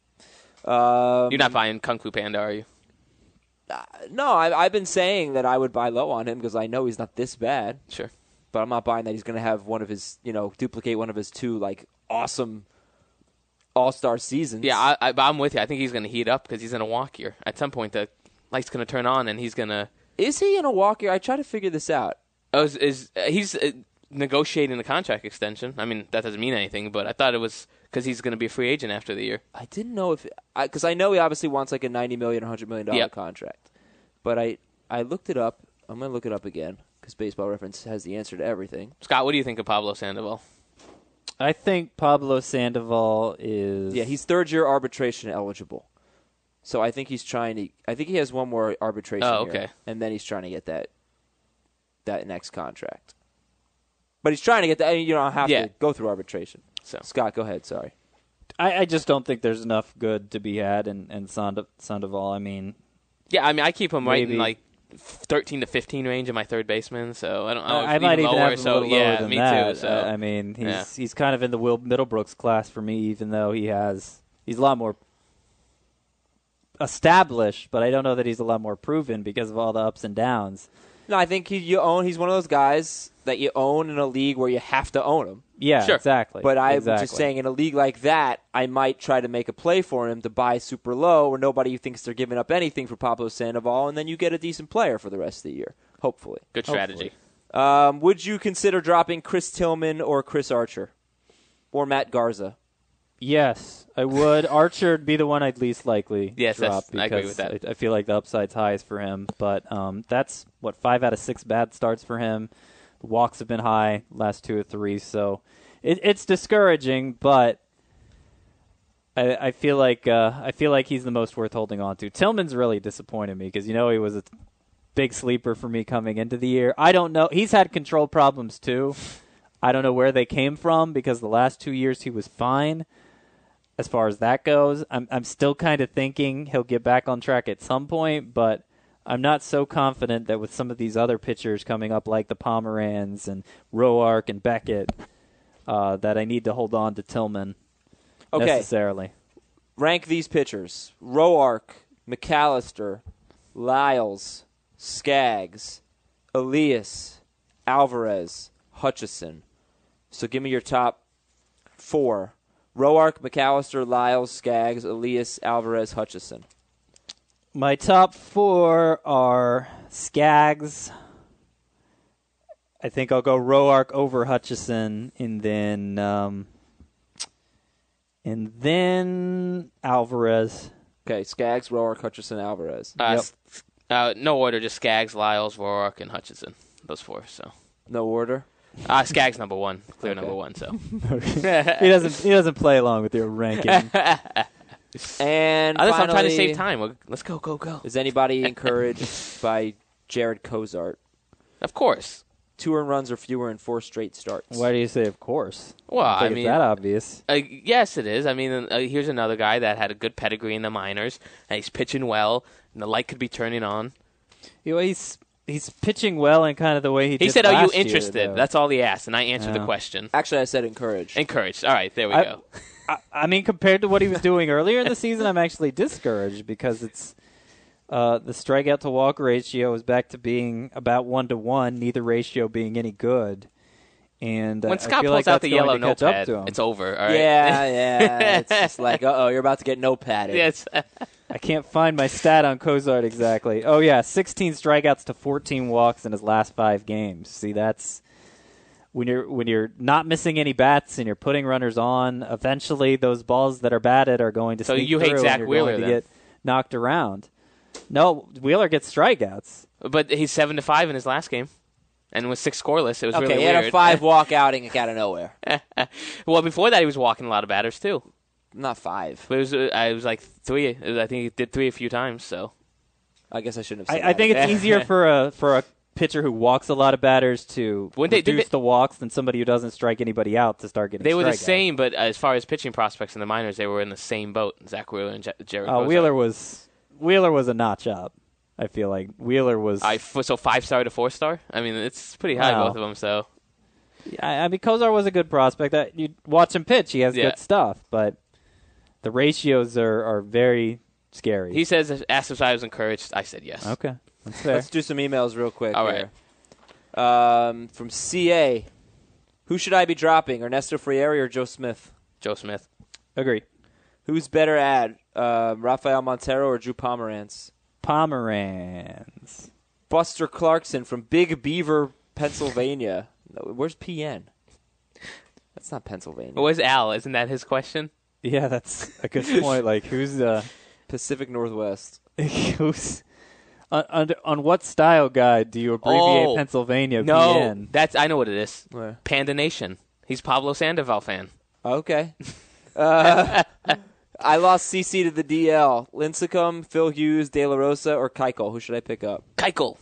Um, You're not buying Kung Fu Panda, are you? uh, no, I, I've been saying that I would buy low on him because I know he's not this bad. Sure. But I'm not buying that he's going to have one of his, you know, duplicate one of his two, like, awesome all-star seasons. Yeah, I, I, I'm with you. I think he's going to heat up because he's in a walk year. At some point, the light's going to turn on, and he's going to. Is he in a walk year? I try to figure this out. Oh, is, is uh, he's uh, negotiating the contract extension? I mean, that doesn't mean anything, but I thought it was because he's going to be a free agent after the year. I didn't know if because I, I know he obviously wants like a ninety million or hundred million dollar Yep. contract, but I I looked it up. I'm gonna look it up again because Baseball Reference has the answer to everything. Scott, what do you think of Pablo Sandoval? I think Pablo Sandoval is. Yeah, he's third year arbitration eligible, so I think he's trying to. I think he has one more arbitration. Oh, year, okay. and then he's trying to get that that next contract. But he's trying to get that. I mean, you don't have Yeah. to go through arbitration. So Scott, go ahead. Sorry. I, I just don't think there's enough good to be had in, in Sand- Sandoval. I mean, yeah, I mean, I keep him right Maybe. in like thirteen to fifteen range of my third baseman. So I don't. know. I, I might even lower, have him so a little yeah, lower than me that. too. So Uh, I mean, he's Yeah. he's kind of in the Will Middlebrooks class for me, even though he has he's a lot more established, but I don't know that he's a lot more proven because of all the ups and downs. No, I think he, you own. He's one of those guys that you own in a league where you have to own him. Yeah, Sure. exactly. But I'm exactly. just saying, in a league like that, I might try to make a play for him to buy super low, where nobody thinks they're giving up anything for Pablo Sandoval, and then you get a decent player for the rest of the year, hopefully. Good strategy. Um, would you consider dropping Chris Tillman or Chris Archer? Or Matt Garza? Yes, I would. Archer would be the one I'd least likely Yes, drop that's- I agree with because that. I, I feel like the upside's highest for him. But um, that's, what, five out of six bad starts for him. The walks have been high last two or three, so it, it's discouraging, but I, I feel like uh, I feel like he's the most worth holding on to. Tillman's really disappointed me because, you know, he was a big sleeper for me coming into the year. I don't know. He's had control problems, too. I don't know where they came from because the last two years he was fine. As far as that goes, I'm I'm still kind of thinking he'll get back on track at some point, but I'm not so confident that with some of these other pitchers coming up like the Pomeranz and Roark and Beckett uh, that I need to hold on to Tillman Okay. necessarily. Rank these pitchers. Roark, McAllister, Lyles, Skaggs, Elias, Alvarez, Hutchison. So give me your top four. Roark, McAllister, Lyles, Skaggs, Elias, Alvarez, Hutchison. My top four are Skaggs. I think I'll go Roark over Hutchison, and then um, and then Alvarez. Okay, Skaggs, Roark, Hutchison, Alvarez. Uh, Yep. s- uh, no order, just Skaggs, Lyles, Roark, and Hutchison. Those four. So No order? uh, Skaggs number one, clear Okay. number one. So he doesn't he doesn't play along with your ranking. And Unless I'm trying to finally, save time. We'll- Let's go, go, go. is anybody encouraged by Jared Cozart? Of course. Two earned runs or fewer in four straight starts. Why do you say of course? Well, I, I think mean, it's that obvious. Uh, yes, it is. I mean, uh, here's another guy that had a good pedigree in the minors, and he's pitching well, and the light could be turning on. You know, he's he's pitching well in kind of the way he. He did said, "Are you last year, interested?" though. That's all he asked, and I answered Yeah. the question. Actually, I said encouraged. Encouraged. All right, there we I- go. I, I mean, compared to what he was doing earlier in the season, I'm actually discouraged because it's uh, the strikeout to walk ratio is back to being about one to one, neither ratio being any good. And uh, When I Scott feel pulls like out that's the going yellow to catch up notepad, to him. it's over. All right. Yeah, yeah. It's just like, uh-oh, you're about to get no-padded. Yes. I can't find my stat on Cozart exactly. Oh yeah, sixteen strikeouts to fourteen walks in his last five games. See, that's when you're when you're not missing any bats and you're putting runners on. Eventually, those balls that are batted are going to So sneak you hate through Zach and you're Wheeler, going to then? get knocked around. No, Wheeler gets strikeouts. But he's seven to five in his last game, and with six scoreless, it was Okay, really he had weird. a five-walk outing out of nowhere. Well, before that, he was walking a lot of batters too. Not five. But it was, uh, I was like three. It was- I think he did three a few times. So I guess I shouldn't have said I, I that. think it's easier for a for a pitcher who walks a lot of batters to When they- did reduce they- the walks than somebody who doesn't strike anybody out to start getting. they were the strikeouts. same, but as far as pitching prospects in the minors, they were in the same boat. Zach Wheeler and J- Jared. Uh, Cozart. Wheeler was Wheeler was a notch up. I feel like Wheeler was. I f- so five star to four star. I mean, it's pretty high, Wow. both of them. So I, I mean, Cozart was a good prospect. That you watch him pitch, he has Yeah. good stuff, but the ratios are, are very scary. he says, asked if I was encouraged. I said yes. okay, that's fair. Let's do some emails real quick. All here. Um, from C A, who should I be dropping, Ernesto Frieri or Joe Smith? Joe Smith. Agreed. Who's better at uh, Rafael Montero or Drew Pomeranz? Pomeranz. Buster Clarkson from Big Beaver, Pennsylvania. No, where's P N? That's not Pennsylvania. Where's Al? Isn't that his question? Yeah, that's a good point. Like, who's uh, Pacific Northwest. who's on, on, on what style guide do you abbreviate Oh, Pennsylvania? No, P N? that's I know what it is. Where? Panda Nation. He's Pablo Sandoval fan. Okay. Uh, I lost C C to the D L. Lincecum, Phil Hughes, De La Rosa, or Keuchel. Who should I pick up? Keuchel.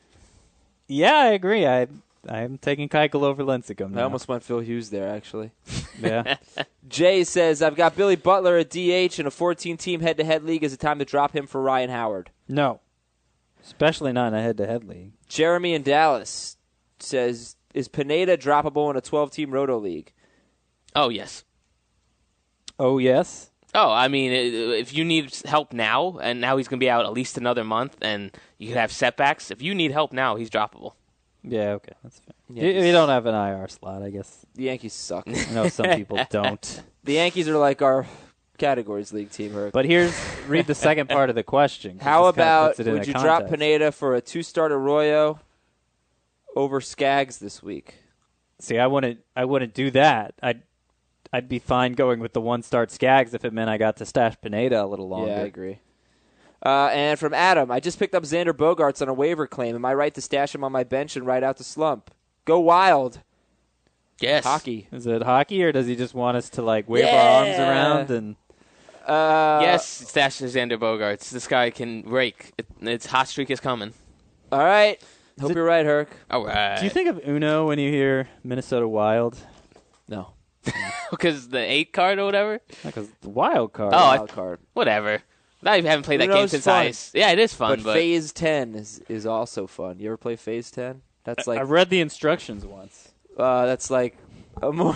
Yeah, I agree. I I'm taking Keuchel over Lincecum. I now. almost went Phil Hughes there, actually. yeah. Jay says, I've got Billy Butler at D H in a fourteen-team head-to-head league. Is it time to drop him for Ryan Howard? No, especially not in a head-to-head league. Jeremy in Dallas says, is Pineda droppable in a twelve-team roto league? Oh yes. Oh yes. Oh, I mean, if you need help now, and now he's going to be out at least another month, and you could have setbacks. If you need help now, he's droppable. Yeah, okay, that's fair. Yeah, you, you don't have an I R slot, I guess. The Yankees suck. I know some people don't. The Yankees are like our categories league team. Herc. But here's read the second part of the question. How this kinda about puts it in would a you drop context. Pineda for a two-start Arroyo over Skaggs this week? See, I wouldn't. I wouldn't do that. I'd. I'd be fine going with the one-start Skaggs if it meant I got to stash Pineda a little longer. Yeah, I agree. Uh, and from Adam, I just picked up Xander Bogaerts on a waiver claim. Am I right to stash him on my bench and ride out the slump? Go wild. Yes. Hockey. Is it hockey, or does he just want us to like wave Yeah. our arms around and? Uh, yes, stash Xander Bogaerts. This guy can rake. It, its hot streak is coming. All right. Hope it- you're right, Herc. All right. Do you think of Uno when you hear Minnesota Wild? No. Because the eight card or whatever? Because the wild card. Oh, I- Wild card. Whatever. I haven't played that game Uno's since fun. I... Yeah, it is fun, But, but... Phase ten is, is also fun. You ever play Phase ten? That's like I read the instructions once. uh, that's like a more.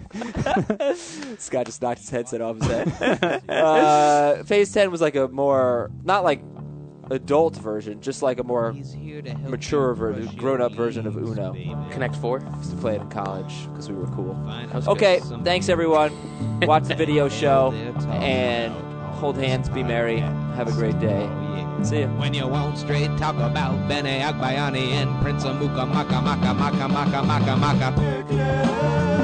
Scott just knocked his headset off his head. uh, Phase ten was like a more not like adult version, just like a more mature version, grown-up version of Uno. Connect Four? Used to play it in college because we were cool. That was good. Okay, thanks everyone. Watch the video show and hold hands, be merry, have a great day. See ya. When you won't straight talk about Bene Agbayani and Prince Amuka Maka Maka Maka Maka Maka Maka.